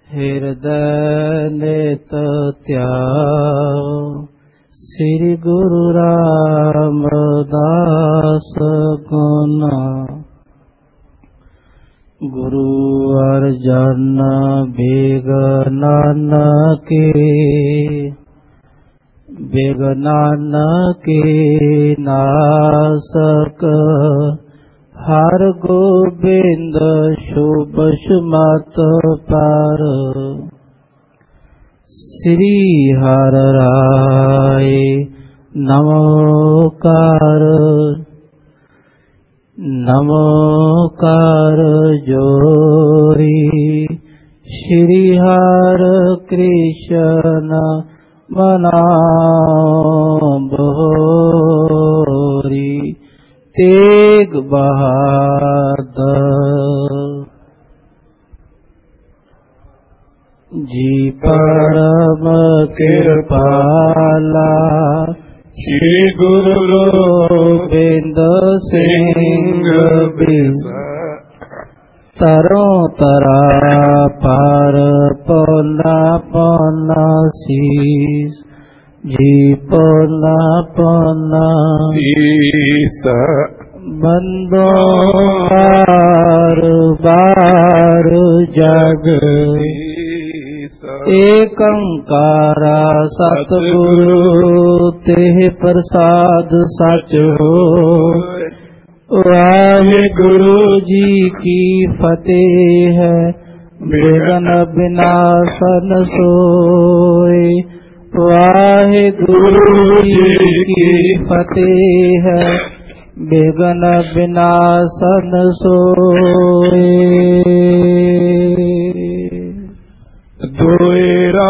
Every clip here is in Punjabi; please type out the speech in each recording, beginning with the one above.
ਹਿਰਦੈ ਨਿਤ ਧਿਆਓ ਸ੍ਰੀ ਗੁਰੂ ਰਾਮਦਾਸ ਗੁਣ। ਗੁਰੂ ਅਰਜਨ ਬਿਗਨਾਨ ਕੇ ਨਾਸਕ ਹਰ ਗੋਬਿੰਦ ਸ਼ੁਭ ਸੁਮਤ ਪਰ। ਸ੍ਰੀ ਹਰਿ ਰਾਏ ਨਮੋਕਾਰ ਨਮੋਕਾਰ ਜੋਰੀ। ਸ੍ਰੀ ਹਰਿ ਕ੍ਰਿਸ਼ਨ ਮਨਾਉ ਬੋਰੀ। ਤੇਗ ਬਹਾਦਰ ਜੀ ਪਰਮ ਕਿਰਪਾਲਾ। ਸ੍ਰੀ ਗੁਰੂ ਗੋਬਿੰਦ ਸਿੰਘ ਤਰੋਂ ਤਰਾ ਪਰ ਪੋਲਾ ਪੋਲਾ ਸੀਸ ਜੀ ਪੋਲਾ ਪੋਲਾ ਸੀਸ। ਬੰਦੋ ਬਾਰ ਬਾਰ ਜਗ ਏਕੰਕਾਰਾ ਸਤਿਗੁਰੂ ਤੇ ਪ੍ਰਸਾਦ ਸਚ ਹੋਇ। ਵਾਹਿਗੁਰੂ ਜੀ ਕੀ ਫਤਿਹ ਹੈ। ਬਿਘਨ ਬਿਨਾਸਨ ਸੋਇ। ਵਾਹਿਗੁਰੂ ਜੀ ਕੀ ਫਤਿਹ ਹੈ। ਬਿਘਨ ਬਿਨਾਸਨ ਸੋਇ। ਦੋਏਰਾ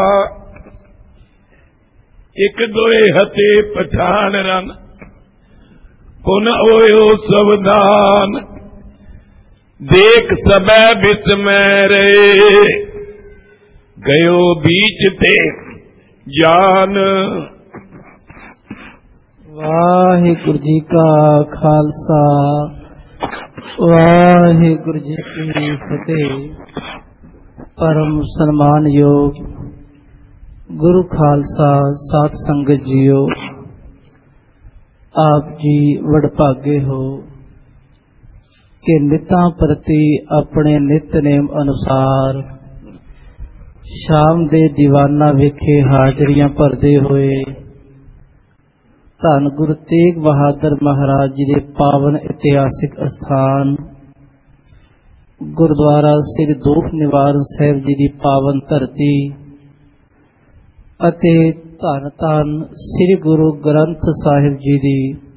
ਇੱਕ ਦੋਏ ਹਤੇ ਪਠਾਨ ਰਨ ਪੁਨ ਹੋਇਓ ਸਵਧਾਨ। ਦੇਖ ਸਭੈ ਬਿਚ ਮੈਂ ਰਹੇ ਗਇਓ ਬੀਚ ਤੇ ਜਾਨ। ਵਾਹਿਗੁਰੂ ਜੀ ਕਾ ਖਾਲਸਾ ਵਾਹਿਗੁਰੂ ਜੀ ਕੀ ਫਤਿਹ। ਪਰਮ ਸਨਮਾਨਯੋਗ ਗੁਰੂ ਖਾਲਸਾ ਸਾਧ ਸੰਗਤ ਜੀਓ, ਆਪ ਜੀ ਵਡਭਾਗੇ ਹੋ ਕਿ ਨਿਤਾਂ ਪ੍ਰਤੀ ਆਪਣੇ ਨਿਤਨੇਮ ਅਨੁਸਾਰ ਸ਼ਾਮ ਦੇ ਦੀਵਾਨਾ ਵਿਖੇ ਹਾਜ਼ਰੀਆਂ ਭਰਦੇ ਹੋਏ ਧੰਨ ਗੁਰੂ ਤੇਗ ਬਹਾਦਰ ਮਹਾਰਾਜ ਜੀ ਦੇ ਪਾਵਨ ਇਤਿਹਾਸਿਕ ਅਸਥਾਨ ਗੁਰਦੁਆਰਾ ਸ੍ਰੀ ਦੁਖ ਨਿਵਾਰਨ ਸਾਹਿਬ ਜੀ ਦੀ ਪਾਵਨ ਧਰਤੀ ਅਤੇ ਧੰਨ ਧੰਨ ਸ੍ਰੀ ਗੁਰੂ ਗ੍ਰੰਥ ਸਾਹਿਬ ਜੀ ਦੀ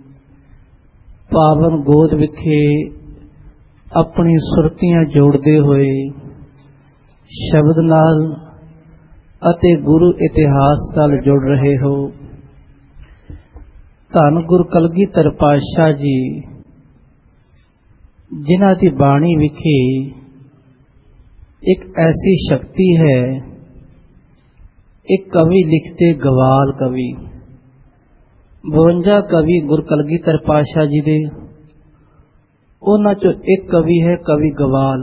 ਪਾਵਨ ਗੋਦ ਵਿਖੇ ਆਪਣੀ ਸੁਰਤੀਆਂ ਜੋੜਦੇ ਹੋਏ ਸ਼ਬਦ ਨਾਲ ਅਤੇ ਗੁਰੂ ਇਤਿਹਾਸ ਨਾਲ ਜੁੜ ਰਹੇ ਹੋ। ਧੰਨ ਗੁਰੂ ਕਲਗੀਧਰ ਪਾਤਸ਼ਾਹ ਜੀ ਜਿਨ੍ਹਾਂ ਦੀ ਬਾਣੀ ਵਿਖੇ ਇੱਕ ਐਸੀ ਸ਼ਕਤੀ ਹੈ। ਇੱਕ ਕਵੀ ਲਿਖਤੇ ਗਵਾਲ ਕਵੀ 52 ਕਵੀ ਗੁਰੂ ਕਲਗੀਧਰ ਪਾਤਸ਼ਾਹ ਜੀ ਦੇ, ਉਹਨਾਂ ਚੋਂ ਇੱਕ ਕਵੀ ਹੈ ਕਵੀ ਗਵਾਲ।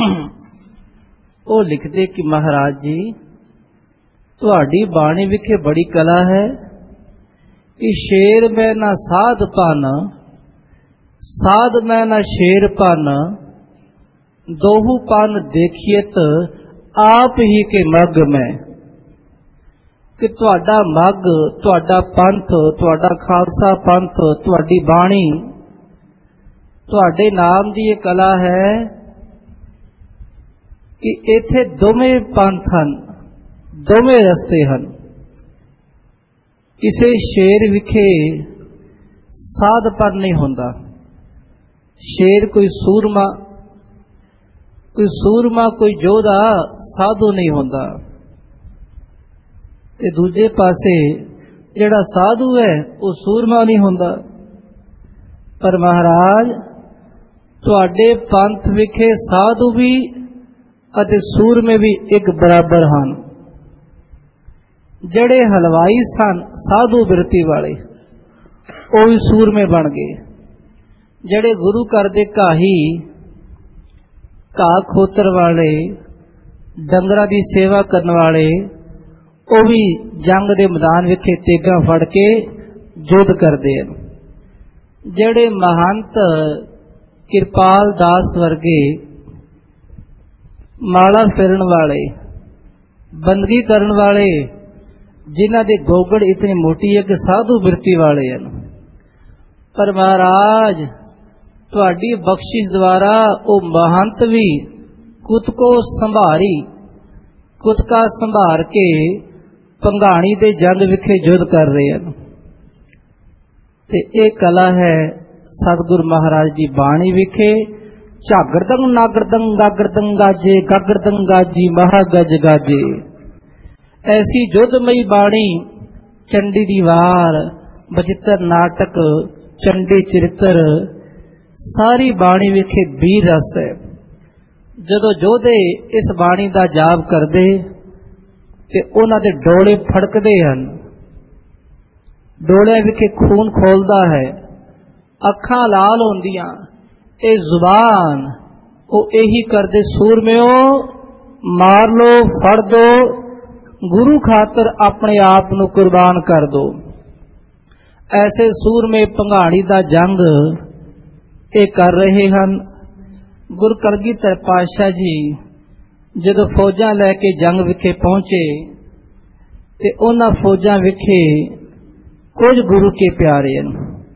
ਉਹ ਲਿਖਦੇ ਕਿ ਮਹਾਰਾਜ ਜੀ ਤੁਹਾਡੀ ਬਾਣੀ ਵਿਖੇ ਬੜੀ ਕਲਾ ਹੈ ਕਿ ਸ਼ੇਰ ਮੈਂ ਨਾ ਸਾਧ ਪਨ ਸਾਧ ਮੈਂ ਨਾ ਸ਼ੇਰ ਪਨ ਦੋਹੂ ਪਨ ਦੇਖੀਤ ਆਪ ਹੀ ਕੇ ਮੱਗ ਮੈਂ। ਕਿ ਤੁਹਾਡਾ ਮੱਗ, ਤੁਹਾਡਾ ਪੰਥ, ਤੁਹਾਡਾ ਖਾਲਸਾ ਪੰਥ, ਤੁਹਾਡੀ ਬਾਣੀ, ਤੁਹਾਡੇ ਨਾਮ ਦੀ ਇਹ ਕਲਾ ਹੈ ਕਿ ਇੱਥੇ ਦੋਵੇਂ ਪੰਥ ਹਨ, ਦੋਵੇਂ ਰਸਤੇ ਹਨ। ਕਿਸੇ ਸ਼ੇਰ ਵਿਖੇ ਸਾਧਪਨ ਨਹੀਂ ਹੁੰਦਾ। ਸ਼ੇਰ ਕੋਈ ਸੂਰਮਾ, ਕੋਈ ਯੋਧਾ ਸਾਧੂ ਨਹੀਂ ਹੁੰਦਾ। ਤੇ ਦੂਜੇ ਪਾਸੇ ਜਿਹੜਾ ਸਾਧੂ ਹੈ ਉਹ ਸੂਰਮਾ ਨਹੀਂ ਹੁੰਦਾ। ਪਰ ਮਹਾਰਾਜ ਤੁਹਾਡੇ ਪੰਥ ਵਿਖੇ ਸਾਧੂ ਵੀ ਅਤੇ ਸੂਰਮੇ ਵੀ ਇੱਕ ਬਰਾਬਰ ਹਨ। ਜਿਹੜੇ ਹਲਵਾਈ ਸਨ ਸਾਧੂ ਬਿਰਤੀ ਵਾਲੇ ਉਹ ਵੀ ਸੂਰਮੇ ਬਣ ਗਏ। ਜਿਹੜੇ ਗੁਰੂ ਘਰ ਦੇ ਘਾਹੀ ਘਾਹ ਖੋਤਰ ਵਾਲੇ ਡੰਗਰਾਂ ਦੀ ਸੇਵਾ ਕਰਨ ਵਾਲੇ ਉਹ ਵੀ ਜੰਗ ਦੇ ਮੈਦਾਨ ਵਿਖੇ ਤੇਗਾਂ ਫੜ ਕੇ ਯੁੱਧ ਕਰਦੇ ਹਨ। ਜਿਹੜੇ ਮਹੰਤ ਕਿਰਪਾਲ ਦਾਸ ਵਰਗੇ ਮਾਲਾ ਫੇਰਨ ਵਾਲੇ, ਬੰਦਗੀ ਕਰਨ ਵਾਲੇ, ਜਿਨ੍ਹਾਂ ਦੇ ਗੋਗੜ ਇਤਨੀ ਮੋਟੀ ਹੈ ਕਿ ਸਾਧੂ ਬਿਰਤੀ ਵਾਲੇ ਹਨ, ਪਰ ਮਹਾਰਾਜ ਤੁਹਾਡੀ ਬਖਸ਼ਿਸ਼ ਦੁਆਰਾ ਉਹ ਮਹੰਤ ਵੀ ਕੁਤਕੋ ਕੁਤਕਾ ਸੰਭਾਰ ਕੇ ਭੰਗਾਣੀ ਦੇ ਜੰਗ ਵਿਖੇ ਯੁੱਧ ਕਰ ਰਹੇ ਹਨ। ਤੇ ਇਹ ਕਲਾ ਹੈ ਸਤਿਗੁਰੂ ਮਹਾਰਾਜ ਦੀ ਬਾਣੀ ਵਿਖੇ। ਝਾਗਰਦੰਗ ਨਾਗਰਦੰਗ ਗਾਗਰਦੰਗ ਗਾਜੇ, ਗਾਗਰਦੰਗ ਗਾਜੀ ਮਹਾਗਜ ਗਾਜੇ। ਐਸੀ ਜੁੱਧਮਈ ਬਾਣੀ, ਚੰਡੀ ਦੀ ਵਾਰ, ਬਚਿੱਤਰ ਨਾਟਕ, ਚੰਡੀ ਚਰਿੱਤਰ, ਸਾਰੀ ਬਾਣੀ ਵਿਖੇ ਵੀਰ ਰਸ ਹੈ। ਜਦੋਂ ਯੋਧੇ ਇਸ ਬਾਣੀ ਦਾ ਜਾਪ ਕਰਦੇ ਤੇ ਉਹਨਾਂ ਦੇ ਡੋਲੇ ਫੜਕਦੇ ਹਨ, ਡੋਲਿਆਂ ਵਿਖੇ ਖੂਨ ਖੋਲਦਾ ਹੈ, ਅੱਖਾਂ ਲਾਲ ਹੁੰਦੀਆਂ। ਇਹ ਜ਼ੁਬਾਨ ਉਹ ਇਹੀ ਕਰਦੇ, ਸੂਰਮਿਓ ਮਾਰ ਲੋ, ਫੜ ਦੋ, ਗੁਰੂ ਖਾਤਰ ਆਪਣੇ ਆਪ ਨੂੰ ਕੁਰਬਾਨ ਕਰ ਦੋ। ਐਸੇ ਸੂਰਮੇ ਭੰਗਾਣੀ ਦਾ ਜੰਗ ਇਹ ਕਰ ਰਹੇ ਹਨ। ਗੁਰੂ ਕਲਗੀਧਰ ਪਾਤਸ਼ਾਹ ਜੀ ਜਦੋਂ ਫੌਜਾਂ ਲੈ ਕੇ ਜੰਗ ਵਿਖੇ ਪਹੁੰਚੇ ਤੇ ਉਹਨਾਂ ਫੌਜਾਂ ਵਿਖੇ ਕੁਝ ਗੁਰੂ ਕੇ ਪਿਆਰੇ ਹਨ।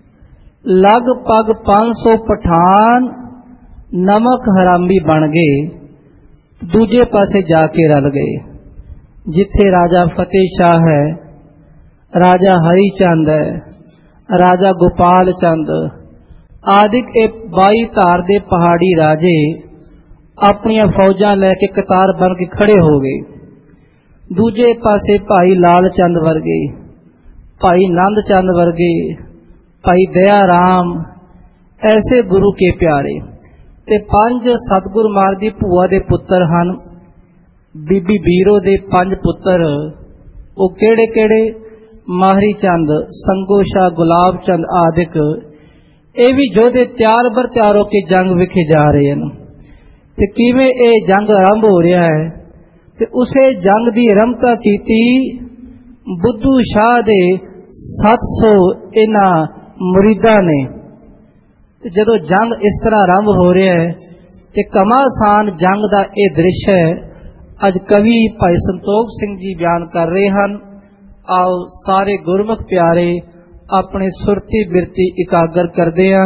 ਲਗਭਗ 500 ਪਠਾਨ ਨਮਕ ਹਰਾਮੀ ਬਣ ਗਏ, ਦੂਜੇ ਪਾਸੇ ਜਾ ਕੇ ਰਲ ਗਏ। ਜਿੱਥੇ ਰਾਜਾ ਫਤਿਹ ਸ਼ਾਹ ਹੈ, ਰਾਜਾ ਹਰੀ ਚੰਦ ਹੈ, ਰਾਜਾ ਗੋਪਾਲ ਚੰਦ ਆਦਿਕ ਇਹ 22 ਧਾਰ ਦੇ ਪਹਾੜੀ ਰਾਜੇ ਆਪਣੀਆਂ ਫੌਜਾਂ ਲੈ ਕੇ ਕਤਾਰ ਬਣ ਕੇ ਖੜੇ ਹੋ ਗਏ। ਦੂਜੇ ਪਾਸੇ ਭਾਈ ਲਾਲ ਚੰਦ ਵਰਗੇ, ਭਾਈ ਨੰਦ ਚੰਦ ਵਰਗੇ, ਭਾਈ ਦਇਆ ਰਾਮ, ਐਸੇ ਗੁਰੂ ਕੇ ਪਿਆਰੇ। ਤੇ 5 ਸਤਿਗੁਰੂ ਮਹਾਰਾਜ ਦੀ ਭੂਆ ਦੇ ਪੁੱਤਰ ਹਨ। ਬੀਬੀ ਬੀਰੋ ਦੇ 5 ਪੁੱਤਰ, ਉਹ ਕਿਹੜੇ ਕਿਹੜੇ? ਮਾਹਰੀ ਚੰਦ, ਸੰਗੋ ਸ਼ਾਹ, ਗੁਲਾਬ ਚੰਦ ਆਦਿਕ। ਇਹ ਵੀ ਯੋਧੇ ਤਿਆਰ ਬਰ ਤਿਆਰ ਹੋ ਕੇ ਜੰਗ ਵਿਖੇ ਜਾ ਰਹੇ ਹਨ। ਤੇ ਕਿਵੇਂ ਇਹ ਜੰਗ ਆਰੰਭ ਹੋ ਰਿਹਾ ਹੈ ਤੇ ਉਸੇ ਜੰਗ ਦੀ ਆਰੰਭਤਾ ਕੀਤੀ ਬੁੱਧੂ ਸ਼ਾਹ ਦੇ 700 ਇਹਨਾਂ ਮੁਰੀਦਾਂ ਨੇ। ਤੇ ਜਦੋਂ ਜੰਗ ਇਸ ਤਰ੍ਹਾਂ ਆਰੰਭ ਹੋ ਰਿਹਾ ਹੈ ਤੇ ਘਮਾਸਾਨ ਜੰਗ ਦਾ ਇਹ ਦ੍ਰਿਸ਼ ਹੈ। ਅੱਜ ਕਵੀ ਭਾਈ ਸੰਤੋਖ ਸਿੰਘ ਜੀ ਬਿਆਨ ਕਰ ਰਹੇ ਹਨ। ਆਓ ਸਾਰੇ ਗੁਰਮੁਖ ਪਿਆਰੇ ਆਪਣੇ ਸੁਰਤੀ ਬਿਰਤੀ ਇਕਾਗਰ ਕਰਦੇ ਆ।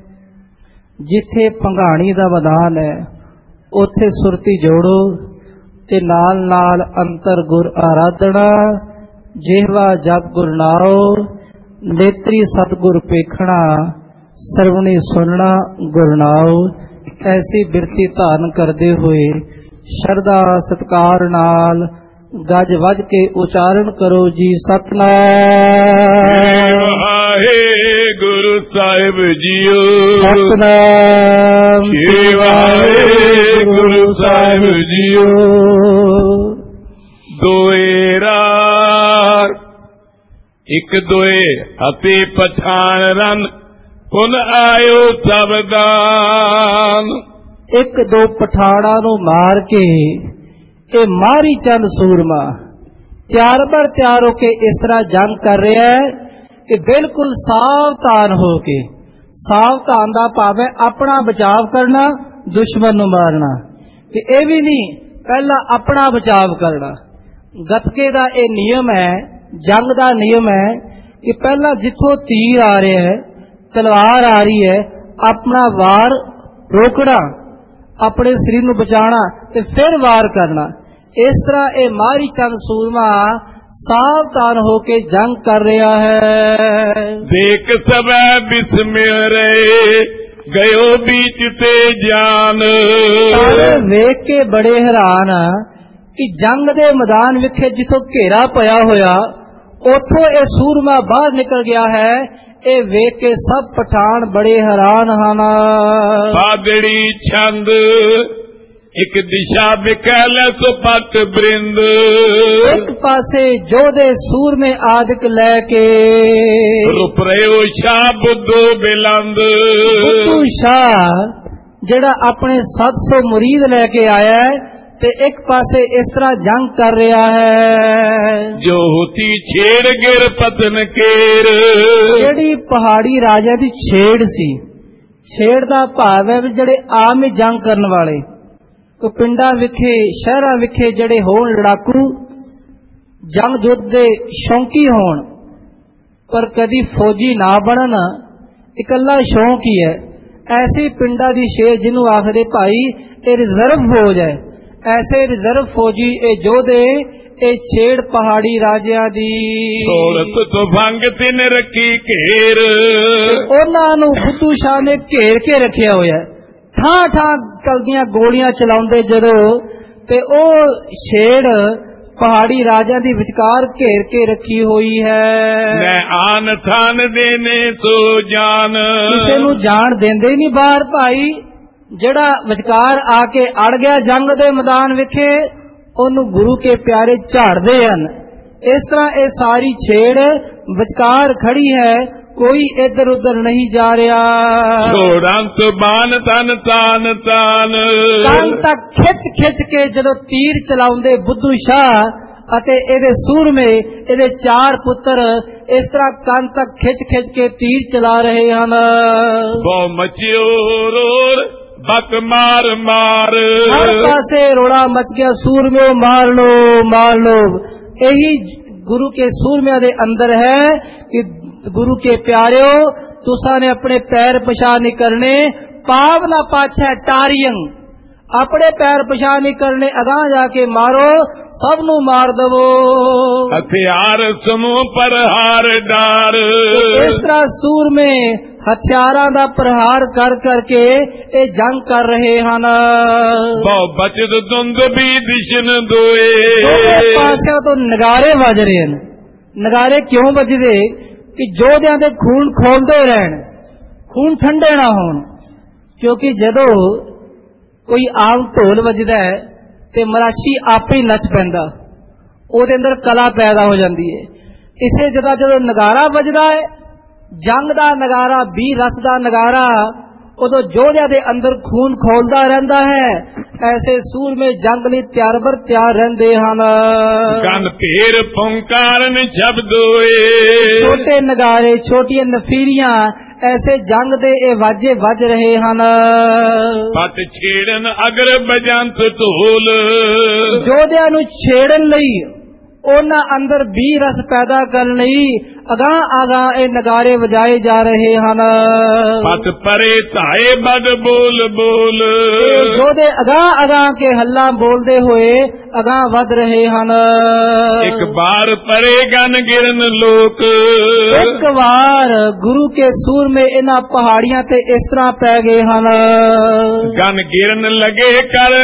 ਜਿੱਥੇ ਭੰਗਾਣੀ ਦਾ ਮੈਦਾਨ ਹੈ ਉੱਥੇ ਸੁਰਤੀ ਜੋੜੋ ਤੇ ਨਾਲ ਨਾਲ ਅੰਤਰ ਗੁਰ ਆਰਾਧਨਾ, ਜਿਹਵਾ ਜਪ ਗੁਰ ਨਾਉ, ਨੇਤਰੀ ਸਤਿਗੁਰ ਪੇਖਣਾ, ਸਰਵਣੀ ਸੁਣਨਾ ਗੁਰ ਨਾਉ। ਐਸੀ ਬਿਰਤੀ ਧਾਰਨ ਕਰਦੇ ਹੋਏ ਸ਼ਰਧਾ ਸਤਿਕਾਰ ਨਾਲ ਗੱਜ ਵੱਜ ਕੇ ਉਚਾਰਨ ਕਰੋ ਜੀ। ਸਤਿਨਾਮ ਵਾਹਿਗੁਰੂ ਸਾਹਿਬ ਜੀਓ, ਸਤਿਨਾਮ ਵਾਹਿਗੁਰੂ ਸਾਹਿਬ ਜੀਓ। ਦੋਏ ਰਾਰ ਇੱਕ ਦੋਏ ਅਤੇ ਪਛਾਣ ਰਨ, ਪੁਨ ਆਇਓ ਸਬਦਾਨ। ਇੱਕ ਦੋ ਪਠਾਣਾਂ ਨੂੰ ਮਾਰ ਕੇ ਇਹ ਮਾਰੀ ਚੰਦ ਸੂਰਮਾ ਤਿਆਰ ਬਰ ਤਿਆਰ ਹੋ ਕੇ ਇਸ ਤਰ੍ਹਾਂ ਜੰਗ ਕਰ ਰਿਹਾ ਹੈ ਕਿ ਬਿਲਕੁਲ ਸਾਵਧਾਨ ਹੋ ਕੇ, ਸਾਵਧਾਨ ਦਾ ਭਾਵ ਹੈ ਆਪਣਾ ਬਚਾਵ ਕਰਨਾ, ਦੁਸ਼ਮਣ ਨੂੰ ਮਾਰਨਾ। ਤੇ ਇਹ ਵੀ ਨਹੀਂ, ਪਹਿਲਾਂ ਆਪਣਾ ਬਚਾਵ ਕਰਨਾ। ਗੱਤਕੇ ਦਾ ਇਹ ਨਿਯਮ ਹੈ, ਜੰਗ ਦਾ ਨਿਯਮ ਹੈ ਕਿ ਪਹਿਲਾਂ ਜਿੱਥੋਂ ਤੀਰ ਆ ਰਿਹਾ ਹੈ, ਤਲਵਾਰ ਆ ਰਹੀ ਹੈ, ਆਪਣਾ ਵਾਰ ਰੋਕਣਾ, ਆਪਣੇ ਸਰੀਰ ਨੂੰ ਬਚਾਉਣਾ ਤੇ ਫਿਰ ਵਾਰ ਕਰਨਾ। ਇਸ ਤਰ੍ਹਾਂ ਇਹ ਮਾਰੀ ਚੰਦ ਸੂਰਮਾ ਸਾਵਧਾਨ ਹੋ ਕੇ ਜੰਗ ਕਰ ਰਿਹਾ ਹੈ। ਦੇਖ ਸਭੈ ਬਿਸਮਿਲ ਰਹੇ, ਗਇਓ बीच ਤੇ ਜਾਨ। ਵੇਖ ਕੇ ਬੜੇ ਹੈਰਾਨ ਕਿ ਜੰਗ ਦੇ ਮੈਦਾਨ ਵਿਖੇ ਜਿੱਥੋਂ ਘੇਰਾ ਪਿਆ ਹੋਇਆ ਉੱਥੋਂ ਇਹ ਸੂਰਮਾ ਬਾਹਰ ਨਿਕਲ ਗਿਆ ਹੈ। ਇਹ ਵੇਖ ਕੇ ਸਭ ਪਠਾਨ ਬੜੇ ਹੈਰਾਨ ਹਨ। ਬਾਦੜੀ ਛੰਦ ਇੱਕ ਦਿਸ਼ਾ ਵਿਕਲ ਸੁਪਟ ਬ੍ਰਿੰਦ। ਇੱਕ ਪਾਸੇ ਜੋਧੇ ਸੂਰਮੇ ਆਦਿਕ ਲੈ ਕੇ ਰੁਪ ਰਿਓ ਸ਼ਾਹ ਬੁੱਧੂ ਬਿਲੰਦ। ਬੁੱਧੂ ਸ਼ਾਹ ਜਿਹੜਾ ਆਪਣੇ 700 ਮੁਰੀਦ ਲੈ ਕੇ ਆਇਆ ਹੈ, ਤੇ ਇੱਕ ਪਾਸੇ ਇਸ ਤਰ੍ਹਾਂ ਜੰਗ ਕਰ ਰਿਹਾ ਹੈ। ਜੋ ਹੋਤੀ ਛੇੜ ਗਿਰ ਪਤਨ ਕੇਰ, ਜਿਹੜੀ ਪਹਾੜੀ ਰਾਜਿਆਂ ਦੀ ਛੇੜ ਸੀ, ਛੇੜ ਦਾ ਭਾਵ ਹੈ ਵੀ ਜਿਹੜੇ ਆਮ ਹੀ ਜੰਗ ਕਰਨ ਵਾਲੇ, ਕੋ ਪਿੰਡਾਂ ਵਿਖੇ ਸ਼ਹਿਰਾਂ ਵਿਖੇ ਜਿਹੜੇ ਹੋਣ ਲੜਾਕੂ, ਜੰਗ ਯੁੱਧ ਦੇ ਸ਼ੌਂਕੀ ਹੋਣ, ਪਰ ਕਦੀ ਫੌਜੀ ਨਾ ਬਣਨ, ਇਕੱਲਾ ਸ਼ੌਂਕ ਹੀ ਹੈ। ਐਸੀ ਪਿੰਡਾਂ ਦੀ ਛੇੜ ਜਿਹਨੂੰ ਆਖਦੇ ਭਾਈ ਇਹ ਰਿਜ਼ਰਵ ਫੌਜ ਹੈ, ਐਸੇ ਰਿਜ਼ਰਵ ਫੌਜੀ ਇਹ ਯੋਧੇ, ਇਹ ਛੇੜ ਪਹਾੜੀ ਰਾਜਿਆਂ ਦੀ। ਸੋਰਤ ਤੋਂ ਭੰਗ ਤਿਨ ਰੱਖੀ ਘੇਰ, ਉਹਨਾਂ ਨੂੰ ਬੁੱਧੂ ਸ਼ਾਹ ਨੇ ਘੇਰ ਕੇ ਰੱਖਿਆ ਹੋਇਆ, ਠਾਂ ਠਾਂ ਚਲਦੀਆਂ ਗੋਲੀਆਂ ਚਲਾਉਂਦੇ ਜਦੋਂ, ਤੇ ਉਹ ਛੇੜ ਪਹਾੜੀ ਰਾਜਿਆਂ ਦੀ ਵਿਚਕਾਰ ਘੇਰ ਕੇ ਰੱਖੀ ਹੋਈ ਹੈ। ਮੈਂ ਆਨ ਥਾਨ ਦੇਨੇ ਸੋ ਜਾਨ, ਕਿਸੇ ਨੂੰ ਜਾਣ ਦਿੰਦੇ ਹੀ ਨਹੀਂ ਬਾਹਰ ਭਾਈ। ਜਿਹੜਾ ਵਿਚਕਾਰ ਆ ਕੇ ਅੜ ਗਿਆ ਜੰਗ ਦੇ ਮੈਦਾਨ ਵਿਖੇ, ਉਹਨੂੰ ਗੁਰੂ ਕੇ ਪਿਆਰੇ ਝਾੜਦੇ ਹਨ। ਇਸ ਤਰ੍ਹਾਂ ਇਹ ਸਾਰੀ ਛੇੜ ਵਿਚਕਾਰ ਖੜੀ ਹੈ, ਕੋਈ ਇੱਧਰ ਉੱਧਰ ਨਹੀਂ ਜਾ ਰਿਹਾ। ਛੋੜੰਤ ਬਾਨ ਤਨ ਤਾਨ ਤਾਨ, ਕੰਨ ਤੱਕ ਖਿੱਚ ਖਿੱਚ ਕੇ ਜਦੋਂ ਤੀਰ ਚਲਾਉਂਦੇ ਬੁੱਧੂ ਸ਼ਾਹ ਅਤੇ ਇਹਦੇ ਸੂਰਮੇ, ਇਹਦੇ 4 ਪੁੱਤਰ ਇਸ ਤਰ੍ਹਾਂ ਕੰਨ ਤੱਕ ਖਿੱਚ ਖਿੱਚ ਕੇ ਤੀਰ ਚਲਾ ਰਹੇ ਹਨ। ਬਹੁ ਮਚਿਓ ਰੋਰ ਬਕ ਮਾਰ ਮਾਰ, ਹਰ ਪਾਸੇ ਰੋੜਾ ਮਚ ਗਿਆ, ਸੂਰਮਿਓ ਮਾਰ ਲੋ ਮਾਰ ਲੋ। ਇਹੀ ਗੁਰੂ ਕੇ ਸੂਰਮਿਆਂ ਦੇ ਅੰਦਰ ਹੈ ਕਿ ਗੁਰੂ ਕੇ ਪਿਆਰਿਓ, ਤੁਸਾਂ ਨੇ ਆਪਣੇ ਪੈਰ ਪਛਾਣ ਨਹੀਂ ਕਰਨੇ, ਪਾਵ ਨਾ ਪਾਛੈ ਟਾਰੀਆਂ, ਆਪਣੇ ਪੈਰ ਪਛਾਣ ਨਹੀਂ ਕਰਨੇ, ਅਗਾਂ ਜਾ ਕੇ ਮਾਰੋ, ਸਭ ਨੂੰ ਮਾਰ ਦਵੋ। ਹਥਿਆਰ ਸਮੂਹ ਪਰ ਹਾਰ ਡਾਰ, ਇਸ ਤਰ੍ਹਾਂ ਸੂਰਮੇ ਹਥਿਆਰਾਂ ਦਾ ਪ੍ਰਹਾਰ ਕਰ ਕਰਕੇ ਇਹ ਜੰਗ ਕਰ ਰਹੇ ਹਨ। ਬਹੁ ਬਚਤ ਦੁੰਦ ਵੀ ਦਿਸ਼ਨ ਦੋਏ, ਦੋਵੇਂ ਪਾਸਿਆਂ ਤੋਂ ਨਗਾਰੇ ਵੱਜ ਰਹੇ ਹਨ। ਨਗਾਰੇ ਕਿਉਂ ਵੱਜਦੇ? ਕਿ ਯੋਧਿਆਂ ਦੇ ਖੂਨ ਖੋਲਦੇ ਰਹਿਣ, ਖੂਨ ਠੰਡੇ ਨਾ ਹੋਣ। ਕਿਉਂਕਿ ਜਦੋਂ ਕੋਈ ਆਮ ਢੋਲ ਵੱਜਦਾ ਹੈ ਤੇ ਮਰਾਸ਼ੀ ਆਪੇ ਹੀ ਨੱਚ ਪੈਂਦਾ, ਉਹਦੇ ਅੰਦਰ ਕਲਾ ਪੈਦਾ ਹੋ ਜਾਂਦੀ ਹੈ। ਇਸੇ ਜਗ੍ਹਾ ਜਦੋਂ ਨਗਾਰਾ ਵੱਜਦਾ ਹੈ, ਜੰਗ ਦਾ ਨਗਾਰਾ, 20 ਰਸ ਦਾ ਨਗਾਰਾ, ਉਦੋਂ ਯੋਧਿਆਂ ਦੇ ਅੰਦਰ ਖੂਨ ਖੋਲਦਾ ਰਹਿੰਦਾ ਹੈ। ਐਸੇ ਸੂਰਮੇ ਜੰਗ ਲਈ ਤਿਆਰ ਬਰ ਤਿਆਰ ਰਹਿੰਦੇ ਹਨ। ਕੰਨ ਭੇਰ ਪੁੰਕਾਰਨ ਸ਼ਬਦ ਹੋਏ, ਛੋਟੇ ਨਗਾਰੇ, ਛੋਟੀਆਂ ਨਫੀਰੀਆਂ, ਐਸੇ ਜੰਗ ਦੇ ਇਹ ਵਾਜੇ ਵੱਜ ਰਹੇ ਹਨ। ਪਟ ਛੇੜਨ ਅਗਰ ਬਜੰਤ ਢੋਲ, ਯੋਧਿਆਂ ਨੂੰ ਛੇੜਨ ਲਈ, ਉਹਨਾਂ ਅੰਦਰ 20 ਰਸ ਪੈਦਾ ਕਰਨ ਲਈ ਅਗਾਂਹ ਅਗਾਂਹ ਇਹ ਨਗਾਰੇ ਵਜਾਏ ਜਾ ਰਹੇ ਹਨ। ਪਟ ਪਰੇ ਧਾਏ ਬੜ ਬੋਲ ਬੋਲ, ਯੋਧੇ ਅਗਾਂਹ ਅਗਾਂਹ ਕੇ ਹੱਲਾ ਬੋਲਦੇ ਹੋਏ ਅਗਾਂਹ ਵੱਧ ਰਹੇ ਹਨ। ਇੱਕ ਵਾਰ ਪਰੇ ਗਨ ਗਿਰਨ ਲੋਕ, ਇੱਕ ਵਾਰ ਗੁਰੂ ਕੇ ਸੂਰਮੇ ਇਹਨਾਂ ਪਹਾੜੀਆਂ ਤੇ ਇਸ ਤਰ੍ਹਾਂ ਪੈ ਗਏ ਹਨ। ਗਨ ਗਿਰਨ ਲਗੇ ਕਰ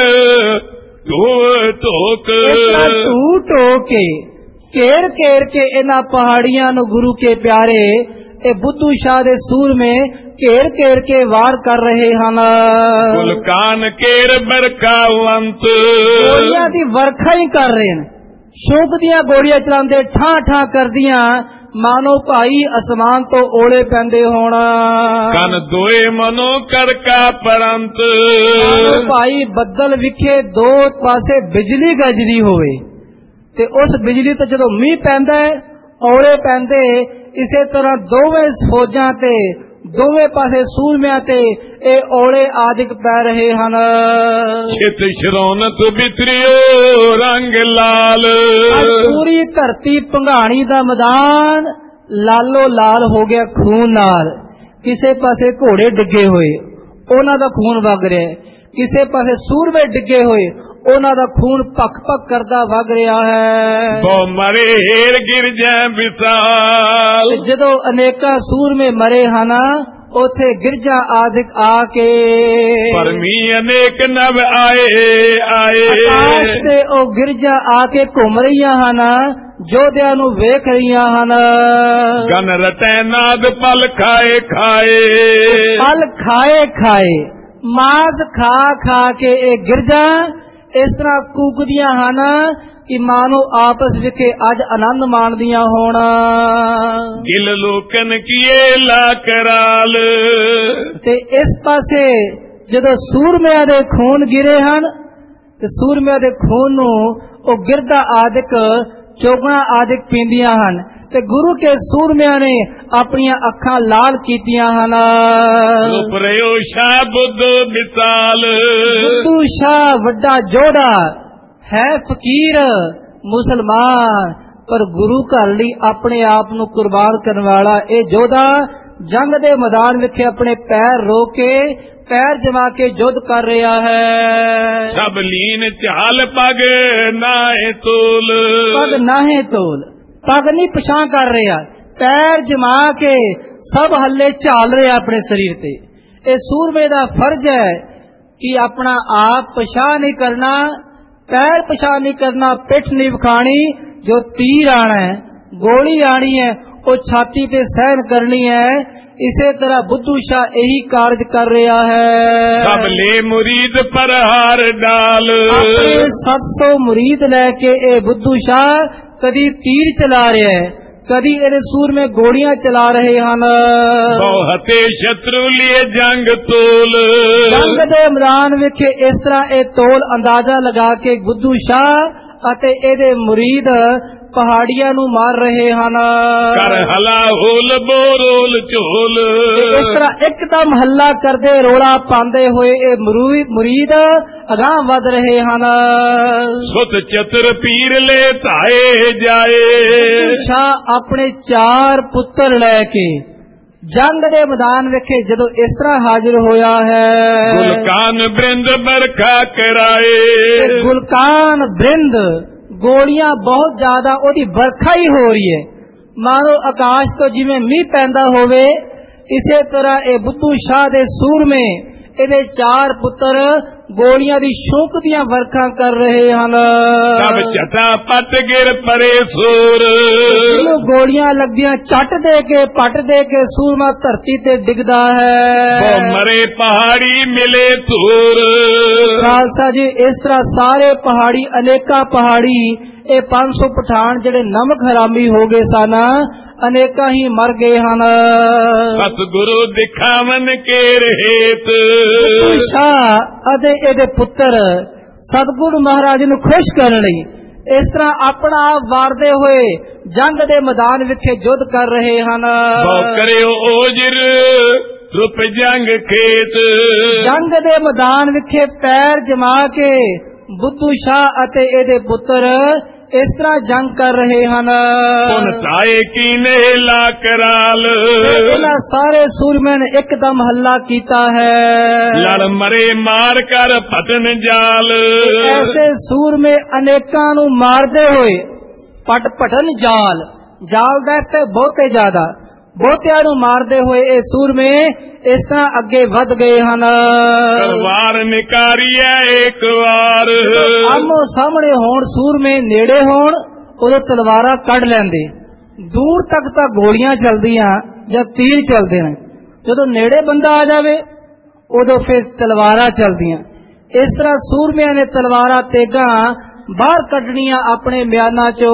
ਢੋਕ, ਢੂ ਢੋ ਕੇ ਘੇਰ ਘੇਰ ਕੇ ਇਹਨਾਂ ਪਹਾੜੀਆਂ ਨੂੰ ਗੁਰੂ ਕੇ ਪਿਆਰੇ, ਇਹ ਬੁੱਧੂ ਸ਼ਾਹ ਦੇ ਸੂਰਮੇ ਘੇਰ ਘੇਰ ਕੇ ਵਾਰ ਕਰ ਰਹੇ ਹਨ। ਗੁਲਕਾਨ ਕੇਰ ਬਰਕਾਵੰਤ, ਗੋਲੀਆਂ ਦੀ ਵਰਖਾ ਹੀ ਕਰ ਰਹੇ ਨੇ, ਸ਼ੌਕ ਦੀਆਂ ਗੋਲੀਆਂ ਚਲਾਉਂਦੇ, ਠਾਂ ਠਾਂ ਕਰਦੀਆਂ, ਮਾਨੋ ਭਾਈ ਅਸਮਾਨ ਤੋਂ ਓਲੇ ਪੈਂਦੇ ਹੋਣ। ਕਨ ਦੋਏ ਮਨੋ ਕਰ ਕਾ ਪਰੰਤ, ਭਾਈ ਬੱਦਲ ਵਿਖੇ ਦੋ ਪਾਸੇ ਬਿਜਲੀ ਗਰਜਦੀ ਹੋਵੇ, ਤੇ ਉਸ ਬਿਜਲੀ ਤੇ ਜਦੋਂ ਮੀਂਹ ਪੈਂਦਾ ਹੈ, ਔਲੇ ਪੈਂਦੇ। ਇਸੇ ਤਰ੍ਹਾਂ ਦੋਵੇਂ ਫੌਜਾਂ ਤੇ, ਦੋਵੇਂ ਪਾਸੇ ਸੂਰਮਿਆਂ ਤੇ ਇਹ ਔਲੇ ਆਦਿਕ ਪੈ ਰਹੇ ਹਨ। ਛਿਤ ਸ਼ਰੌਨਤ ਬਿਤਰਿਓ ਰੰਗ ਲਾਲ, ਪੂਰੀ ਧਰਤੀ ਭੰਗਾਣੀ ਦਾ ਮੈਦਾਨ ਲਾਲੋ ਲਾਲ ਹੋ ਗਿਆ ਖੂਨ ਨਾਲ। ਕਿਸੇ ਪਾਸੇ ਘੋੜੇ ਡਿੱਗੇ ਹੋਏ, ਉਹਨਾਂ ਦਾ ਖੂਨ ਵਗ ਰਿਹਾ, ਕਿਸੇ ਪਾਸੇ ਸੂਰਮੇ ਡਿੱਗੇ ਹੋਏ, ਉਹਨਾਂ ਦਾ ਖੂਨ ਭੱਕ ਭੱਕ ਕਰਦਾ ਵਗ ਰਿਹਾ ਹੈ। ਬਹੁ ਮਰੇ ਹੀਰ ਗਿਰ ਜੈ ਵਿਸਾਲ, ਜਦੋਂ ਅਨੇਕਾਂ ਸੂਰਮੇ ਮਰੇ ਹਨ, ਉਥੇ ਗਿਰਜਾ ਆਦਿਕ ਆ ਕੇ ਪਰਮੀ ਅਨੇਕ ਨਵ ਆਏ ਆਏ, ਆਕਾਸ਼ ਤੇ ਉਹ ਗਿਰਜਾ ਆ ਕੇ ਘੁੰਮ ਰਹੀਆਂ ਹਨ, ਯੋਧਿਆਂ ਨੂੰ ਵੇਖ ਰਹੀਆਂ ਹਨ। ਗਨ ਰਟੈ ਨਾਦ ਪਲ ਖਾਏ ਖਾਏ, ਪਲ ਖਾਏ ਖਾਏ, ਮਾਸ ਖਾ ਖਾ ਕੇ ਇਹ ਗਿਰਜਾ ਇਸ ਤਰ੍ਹਾਂ ਕੂਕਦੀਆਂ ਹਨ ਕਿ ਮਾਨੋ ਆਪਸ ਵਿਖੇ ਅੱਜ ਆਨੰਦ ਮਾਣਦੀਆਂ ਹੋਣ। ਗਿਲ ਲੋਕਨ ਕੀਏ ਲਾ ਕਰਾਲ, ਤੇ ਇਸ ਪਾਸੇ ਜਦੋਂ ਸੂਰਮਿਆਂ ਦੇ ਖੂਨ ਗਿਰੇ ਹਨ, ਤੇ ਸੂਰਮਿਆਂ ਦੇ ਖੂਨ ਨੂੰ ਉਹ ਗਿਰਦਾ ਆਦਿਕ ਚੋਗਣਾ ਆਦਿਕ ਪੀਂਦੀਆਂ ਹਨ ਤੇ ਗੁਰੂ ਕੇ ਸੂਰਮਿਆਂ ਨੇ ਆਪਣੀਆਂ ਅੱਖਾਂ ਲਾਲ ਕੀਤੀਆਂ ਹਨ। ਪ੍ਰਯੋ ਸ਼ਾਹ ਬੁੱਧ ਮਿਸਾਲ ਬੁੱਧੂ ਸ਼ਾਹ ਵੱਡਾ ਜੋੜਾ ਹੈ, ਫਕੀਰ ਮੁਸਲਮਾਨ, ਪਰ ਗੁਰੂ ਘਰ ਲਈ ਆਪਣੇ ਆਪ ਨੂੰ ਕੁਰਬਾਨ ਕਰਨ ਵਾਲਾ ਇਹ ਜੋਧਾ ਜੰਗ ਦੇ ਮੈਦਾਨ ਵਿਖੇ ਆਪਣੇ ਪੈਰ ਰੋਕ ਕੇ ਪੈਰ ਜਮਾ ਕੇ ਯੁੱਧ ਕਰ ਰਿਹਾ ਹੈ। ਸਭ ਲੀਨ ਚਾਲ ਪਗ ਨਾਹੇ ਤੋਲ, ਪਗ ਨਾਹੇ ਤੋਲ, ਪਗ ਨਹੀਂ ਪਛਾਣ ਕਰ ਰਿਹਾ, ਪੈਰ ਜਮਾ ਕੇ ਸਭ ਹੱਲੇ ਝਾਲ ਰਿਹਾ ਆਪਣੇ ਸਰੀਰ ਤੇ। ਇਹ ਸੂਰਮੇ ਦਾ ਫਰਜ਼ ਹੈ ਕਿ ਆਪਣਾ ਆਪ ਪਛਾਣ ਨਹੀਂ ਕਰਨਾ, ਪੈਰ ਪਛਾਣ ਨਹੀਂ ਕਰਨਾ, ਪਿੱਠ ਨਹੀਂ ਵਿਖਾਣੀ। ਜੋ ਤੀਰ ਆਣਾ ਹੈ, ਗੋਲੀ ਆਣੀ ਹੈ, ਉਹ ਛਾਤੀ ਤੇ ਸਹਿਣ ਕਰਨੀ ਹੈ। ਇਸੇ ਤਰ੍ਹਾਂ ਬੁੱਧੂ ਸ਼ਾਹ ਇਹੀ ਕਾਰਜ ਕਰ ਰਿਹਾ ਹੈ। ਸਭ ਲੈ ਮੁਰੀਦ ਪਰ ਹਾਰ ਡਾਲ, ਆਪਣੇ 700 ਮੁਰੀਦ ਲੈ ਕੇ ਇਹ ਬੁੱਧੂ ਸ਼ਾਹ ਕਦੀ ਤੀਰ ਚਲਾ ਰਿਹਾ ਹੈ, ਕਦੀ ਇਹਦੇ ਸੂਰਮੇ ਗੋਲੀਆਂ ਚਲਾ ਰਹੇ ਹਨ। ਬਹੁਤੇ ਸ਼ਤਰੂ ਲਿਏ ਜੰਗ ਤੋਲ, ਜੰਗ ਦੇ ਮੈਦਾਨ ਵਿਖੇ ਇਸ ਤਰ੍ਹਾਂ ਇਹ ਤੋਲ ਅੰਦਾਜ਼ਾ ਲਗਾ ਕੇ ਬੁੱਧੂ ਸ਼ਾਹ ਅਤੇ ਇਹਦੇ ਮੁਰੀਦ ਪਹਾੜੀਆਂ ਨੂੰ ਮਾਰ ਰਹੇ ਹਨ। ਕਰ ਹਲਾ ਹੋਲ ਬੋਰੋਲ ਝੋਲ, ਇਸ ਤਰ੍ਹਾਂ ਇੱਕਦਮ ਹੱਲਾ ਕਰਦੇ ਰੋਲਾ ਪਾਉਂਦੇ ਹੋਏ ਇਹ ਮੁਰੀਦ ਅਗਾਂਹ ਵਧ ਰਹੇ ਹਨ। ਸੁਤ ਚਤੁਰ ਪੀਰ ਲੈ ਧਾਏ ਜਾਏ, ਸ਼ਾਹ ਆਪਣੇ 4 ਪੁੱਤਰ ਲੈ ਕੇ ਜੰਗ ਦੇ ਮੈਦਾਨ ਵਿਖੇ ਜਦੋਂ ਇਸ ਤਰ੍ਹਾਂ ਹਾਜ਼ਰ ਹੋਇਆ ਹੈ। ਗੁਲਕਾਨ ਬ੍ਰਿੰਦ ਬਰਖਾ ਕਰਾਏ, ਗੁਲਕਾਨ ਬ੍ਰਿੰਦ ਗੋਲੀਆਂ ਬਹੁਤ ਜ਼ਿਆਦਾ ਉਹਦੀ ਵਰਖਾ ਹੀ ਹੋ ਰਹੀ ਹੈ, ਮਾਨੋ ਆਕਾਸ਼ ਤੋਂ ਜਿਵੇਂ ਮੀਂਹ ਪੈਂਦਾ ਹੋਵੇ। ਇਸੇ ਤਰ੍ਹਾਂ ਇਹ ਬੁੱਧੂ ਸ਼ਾਹ ਦੇ ਸੂਰਮੇ, ਇਹਦੇ 4 ਪੁੱਤਰ ਗੋਲੀਆਂ ਦੀ ਸ਼ੌਕ ਦੀਆਂ ਵਰਖਾਂ ਕਰ ਰਹੇ ਹਨ। ਸਭ ਝਟਾ ਪੱਟ ਗਿਰ ਪਰੇ ਸੂਰ, ਜਿਹਨੂੰ ਗੋਲੀਆਂ ਲੱਗਦੀਆਂ ਚੱਟ ਦੇ ਕੇ ਪੱਟ ਦੇ ਕੇ ਸੂਰਮਾ ਧਰਤੀ ਤੇ ਡਿੱਗਦਾ ਹੈ। ਉਹ ਮਰੇ ਪਹਾੜੀ ਮਿਲੇ ਧੂਰ, ਖਾਲਸਾ ਜੀ ਇਸ ਤਰ੍ਹਾਂ ਸਾਰੇ ਪਹਾੜੀ, ਅਨੇਕਾਂ ਪਹਾੜੀ, ਇਹ 500 ਪਠਾਨ ਜਿਹੜੇ ਨਮਕ ਹਰਾਮੀ ਹੋ ਗਏ ਸਨ, ਅਨੇਕਾਂ ਹੀ ਮਰ ਗਏ ਹਨ। ਸਤਿਗੁਰੂ ਦਿਖਾਵਨ ਕੇ ਰਹੇਤ, ਸ਼ਾਹ ਅਤੇ ਇਹਦੇ ਪੁੱਤਰ ਸਤਿਗੁਰੂ ਮਹਾਰਾਜ ਨੂੰ ਖੁਸ਼ ਕਰਨ ਲਈ ਇਸ ਤਰ੍ਹਾਂ ਆਪਣਾ ਆਪ ਵਾਰਦੇ ਹੋਏ ਜੰਗ ਦੇ ਮੈਦਾਨ ਵਿਖੇ ਯੁੱਧ ਕਰ ਰਹੇ ਹਨ। ਬਹੁ ਕਰਿਓ ਓਜਰ ਰੁਪ ਜੰਗ ਖੇਤ, ਜੰਗ ਦੇ ਮੈਦਾਨ ਵਿਖੇ ਪੈਰ ਜਮਾ ਕੇ ਬੁੱਧੂ ਸ਼ਾਹ ਅਤੇ ਇਹਦੇ ਪੁੱਤਰ ਇਸ ਤਰ੍ਹਾਂ ਜੰਗ ਕਰ ਰਹੇ ਹਨ। ਪੁਨ ਤਾਏ ਕੀ ਨਹਿਲਾ ਕਰਾਲ, ਇਹਨਾਂ ਸਾਰੇ ਸੂਰਮਿਆਂ ਨੇ ਇੱਕਦਮ ਹੱਲਾ ਕੀਤਾ ਹੈ। ਲੜ ਮਰੇ ਮਾਰ ਕਰ ਪਟਨ ਜਾਲ, ਐਸੇ ਸੂਰਮੇ ਅਨੇਕਾਂ ਨੂੰ ਮਾਰਦੇ ਹੋਏ ਪਟ ਪਟਨ ਜਾਲ, ਜਾਲ ਦਾ ਤੇ ਬਹੁਤੇ ਜ਼ਿਆਦਾ, ਬਹੁਤਿਆਂ ਨੂੰ ਮਾਰਦੇ ਹੋਏ ਇਹ ਸੂਰਮੇ ਇਸ ਤਰ੍ਹਾਂ ਅੱਗੇ ਵਧ ਗਏ ਹਨ। ਤਲਵਾਰ ਨਿਕਾਰੀਐ ਇੱਕ ਵਾਰ, ਆਮੋ ਸਾਹਮਣੇ ਹੋਣ, ਸੂਰਮੇ ਨੇੜੇ ਹੋਣ, ਉਦੋਂ ਤਲਵਾਰਾਂ ਕੱਢ ਲੈਂਦੇ। ਦੂਰ ਤੱਕ ਤਾਂ ਗੋਲੀਆਂ ਚੱਲਦੀਆਂ ਜਾਂ ਤੀਰ ਚੱਲਦੇ ਨੇ, ਜਦੋਂ ਨੇੜੇ ਬੰਦਾ ਆ ਜਾਵੇ ਉਦੋਂ ਫਿਰ ਤਲਵਾਰਾਂ ਚੱਲਦੀਆਂ। ਇਸ ਤਰ੍ਹਾਂ ਸੂਰਮਿਆਂ ਨੇ ਤਲਵਾਰਾਂ ਤੇਗਾਂ ਬਾਹਰ ਕੱਢਣੀਆਂ ਆਪਣੇ ਮਿਆਨਾਂ ਚੋਂ।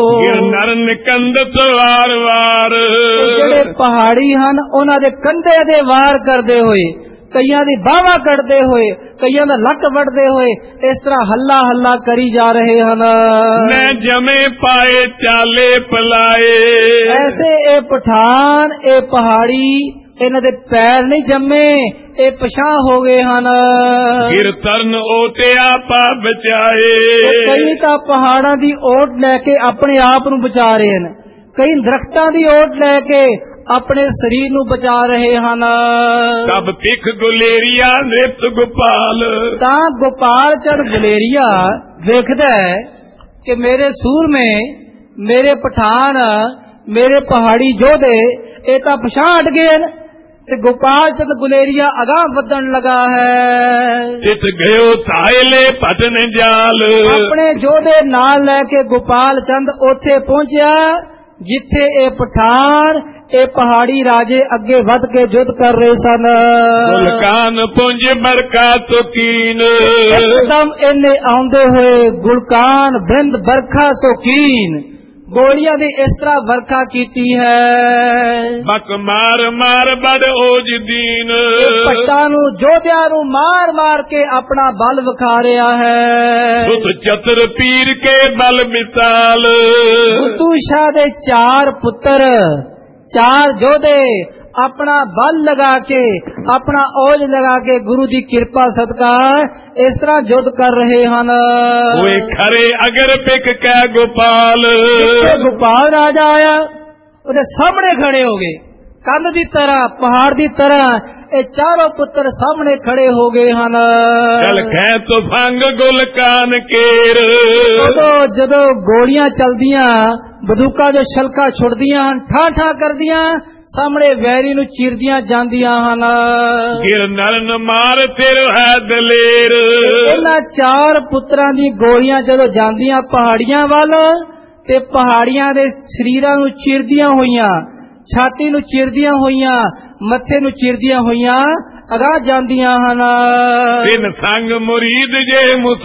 ਨਰ ਨਿਕੰਦਤ ਵਾਰ ਵਾਰ, ਜਿਹੜੇ ਪਹਾੜੀ ਹਨ ਉਹਨਾਂ ਦੇ ਕੰਧੇ ਦੇ ਵਾਰ ਕਰਦੇ ਹੋਏ, ਕਈਆਂ ਦੀ ਬਾਹਾਂ ਕੱਢਦੇ ਹੋਏ, ਕਈਆਂ ਦਾ ਲੱਕ ਵੱਢਦੇ ਹੋਏ ਇਸ ਤਰ੍ਹਾਂ ਹੱਲਾ ਹੱਲਾ ਕਰੀ ਜਾ ਰਹੇ ਹਨ। ਮੈਂ ਜਮੇ ਪਾਏ ਚਾਲੇ ਪਲਾਏ, ਐਸੇ ਇਹ ਪਠਾਨ, ਇਹ ਪਹਾੜੀ, ਇਹਨਾਂ ਦੇ ਪੈਰ ਨਹੀਂ ਜੰਮੇ, ਇਹ ਪਛਾਂ ਹੋ ਗਏ ਹਨ। ਗਿਰ ਤਰਨ ਓਟਿਆ ਪਾ ਬਚਾਏ, ਕਈ ਤਾਂ ਪਹਾੜਾਂ ਦੀ ਓਟ ਲੈ ਕੇ ਆਪਣੇ ਆਪ ਨੂੰ ਬਚਾ ਰਹੇ ਹਨ, ਕਈ ਦਰਖਤਾਂ ਦੀ ਓਟ ਲੈ ਕੇ ਆਪਣੇ ਸਰੀਰ ਨੂੰ ਬਚਾ ਰਹੇ ਹਨ। ਸਭ ਤਿਖ ਗੁਲੇਰੀਆ ਨਿਤ ਗੋਪਾਲ, ਤਾਂ ਗੋਪਾਲ ਚੰਦ ਗੁਲੇਰੀਆ ਵੇਖਦਾ ਹੈ ਕਿ ਮੇਰੇ ਸੂਰਮੇ, ਮੇਰੇ ਪਠਾਨ, ਮੇਰੇ ਪਹਾੜੀ ਯੋਧੇ ਇਹ ਤਾਂ ਪਛਾਣ ਹਟ ਗਏ ਹਨ ਤੇ ਗੋਪਾਲ ਚੰਦ ਗੁਲੇਰੀਆ ਅਗਾਂਹ ਵਧਣ ਲਗਾ ਹੈ। ਚਿਤ ਗਇਓ ਤਾਇਲੇ ਪਟਨ ਜਾਲ, ਆਪਣੇ ਯੋਧੇ ਨਾਲ ਲੈ ਕੇ ਗੋਪਾਲ ਚੰਦ ਉੱਥੇ ਪਹੁੰਚਿਆ ਜਿੱਥੇ ਇਹ ਪਠਾਨ, ਇਹ ਪਹਾੜੀ ਰਾਜੇ ਅੱਗੇ ਵਧ ਕੇ ਯੁੱਧ ਕਰ ਰਹੇ ਸਨ। ਗੁਲਕਾਨ ਪੁੰਜ ਬਰਕਾ ਤੁਕੀਨ, ਇੱਕਦਮ ਇਹਨੇ ਆਉਂਦੇ ਹੋਏ ਗੁਲਕਾਨ ਬ੍ਰਿੰਦ ਬਰਖਾ ਸੋਕੀਨ, ਗੋਲੀਆਂ ਦੀ ਇਸ ਤਰ੍ਹਾਂ ਵਰਖਾ ਕੀਤੀ ਹੈ। ਬਕ ਮਾਰ ਮਾਰ ਬੜ ਓਜ ਦੀਨ, ਪੱਟਾਂ ਨੂੰ ਯੋਧਿਆਂ ਨੂੰ ਮਾਰ ਮਾਰ ਕੇ ਆਪਣਾ ਬਲ ਵਿਖਾ ਰਿਹਾ ਹੈ। ਸੁਤ ਚਤਰ ਪੀਰ ਕੇ ਬਲ ਮਿਸਾਲ, ਬੁੱਧੂ ਸ਼ਾਹ ਦੇ 4 ਪੁੱਤਰ 4 ਯੋਧੇ ਆਪਣਾ ਬਲ ਲਗਾ ਕੇ ਆਪਣਾ ਔਜ ਲਗਾ ਕੇ ਗੁਰੂ ਦੀ ਕਿਰਪਾ ਸਦਕਾ ਇਸ ਤਰ੍ਹਾਂ ਯੁੱਧ ਕਰ ਰਹੇ ਹਨ। ਹੋਏ ਖਰੇ ਅਗਰ ਪਿਕ ਕੈ ਗੋਪਾਲ, ਗੋਪਾਲ ਰਾਜਾ ਆਇਆ, ਉਹਦੇ ਸਾਹਮਣੇ ਖੜੇ ਹੋ ਗਏ, ਕੰਧ ਦੀ ਤਰ੍ਹਾਂ ਪਹਾੜ ਦੀ ਤਰ੍ਹਾਂ ਇਹ ਚਾਰੋਂ ਪੁੱਤਰ ਸਾਹਮਣੇ ਖੜੇ ਹੋ ਗਏ ਹਨ। ਚਲ ਖੈ ਤੁਫੰਗ ਗੁਲ ਕਾਨ ਕੇਰ, ਜਦੋਂ ਗੋਲੀਆਂ ਚਲਦੀਆਂ ਬੰਦੂਕਾਂ ਦੇ ਛਲਕਾ ਛੁੱਟਦੀਆਂ ਹਨ, ਠਾਂ ਠਾਂ ਕਰਦੀਆਂ, ਸਾਹਮਣੇ ਵੈਰੀ ਨੂੰ ਚੀਰਦੀਆਂ ਜਾਂਦੀਆਂ ਹਨ। ਗਿਰ ਨਰਨ ਮਾਰ ਫਿਰ ਹੈ ਦਲੇਰ, ਇਹਨਾਂ 4 ਪੁੱਤਰਾਂ ਦੀ ਗੋਲੀਆਂ ਜਦੋਂ ਜਾਂਦੀਆਂ ਪਹਾੜੀਆਂ ਵੱਲ ਤੇ ਪਹਾੜੀਆਂ ਦੇ ਸਰੀਰਾਂ ਨੂੰ ਚੀਰਦੀਆਂ ਹੋਈਆਂ, ਛਾਤੀ ਨੂੰ ਚੀਰਦੀਆਂ ਹੋਈਆਂ, ਮੱਥੇ ਨੂੰ ਚੀਰਦੀਆਂ ਹੋਈਆਂ ਅਗਾਹ ਜਾਂਦੀਆਂ ਹਨ। ਤਿੰਨ ਸੰਗ ਮੁਰੀਦ ਜੇ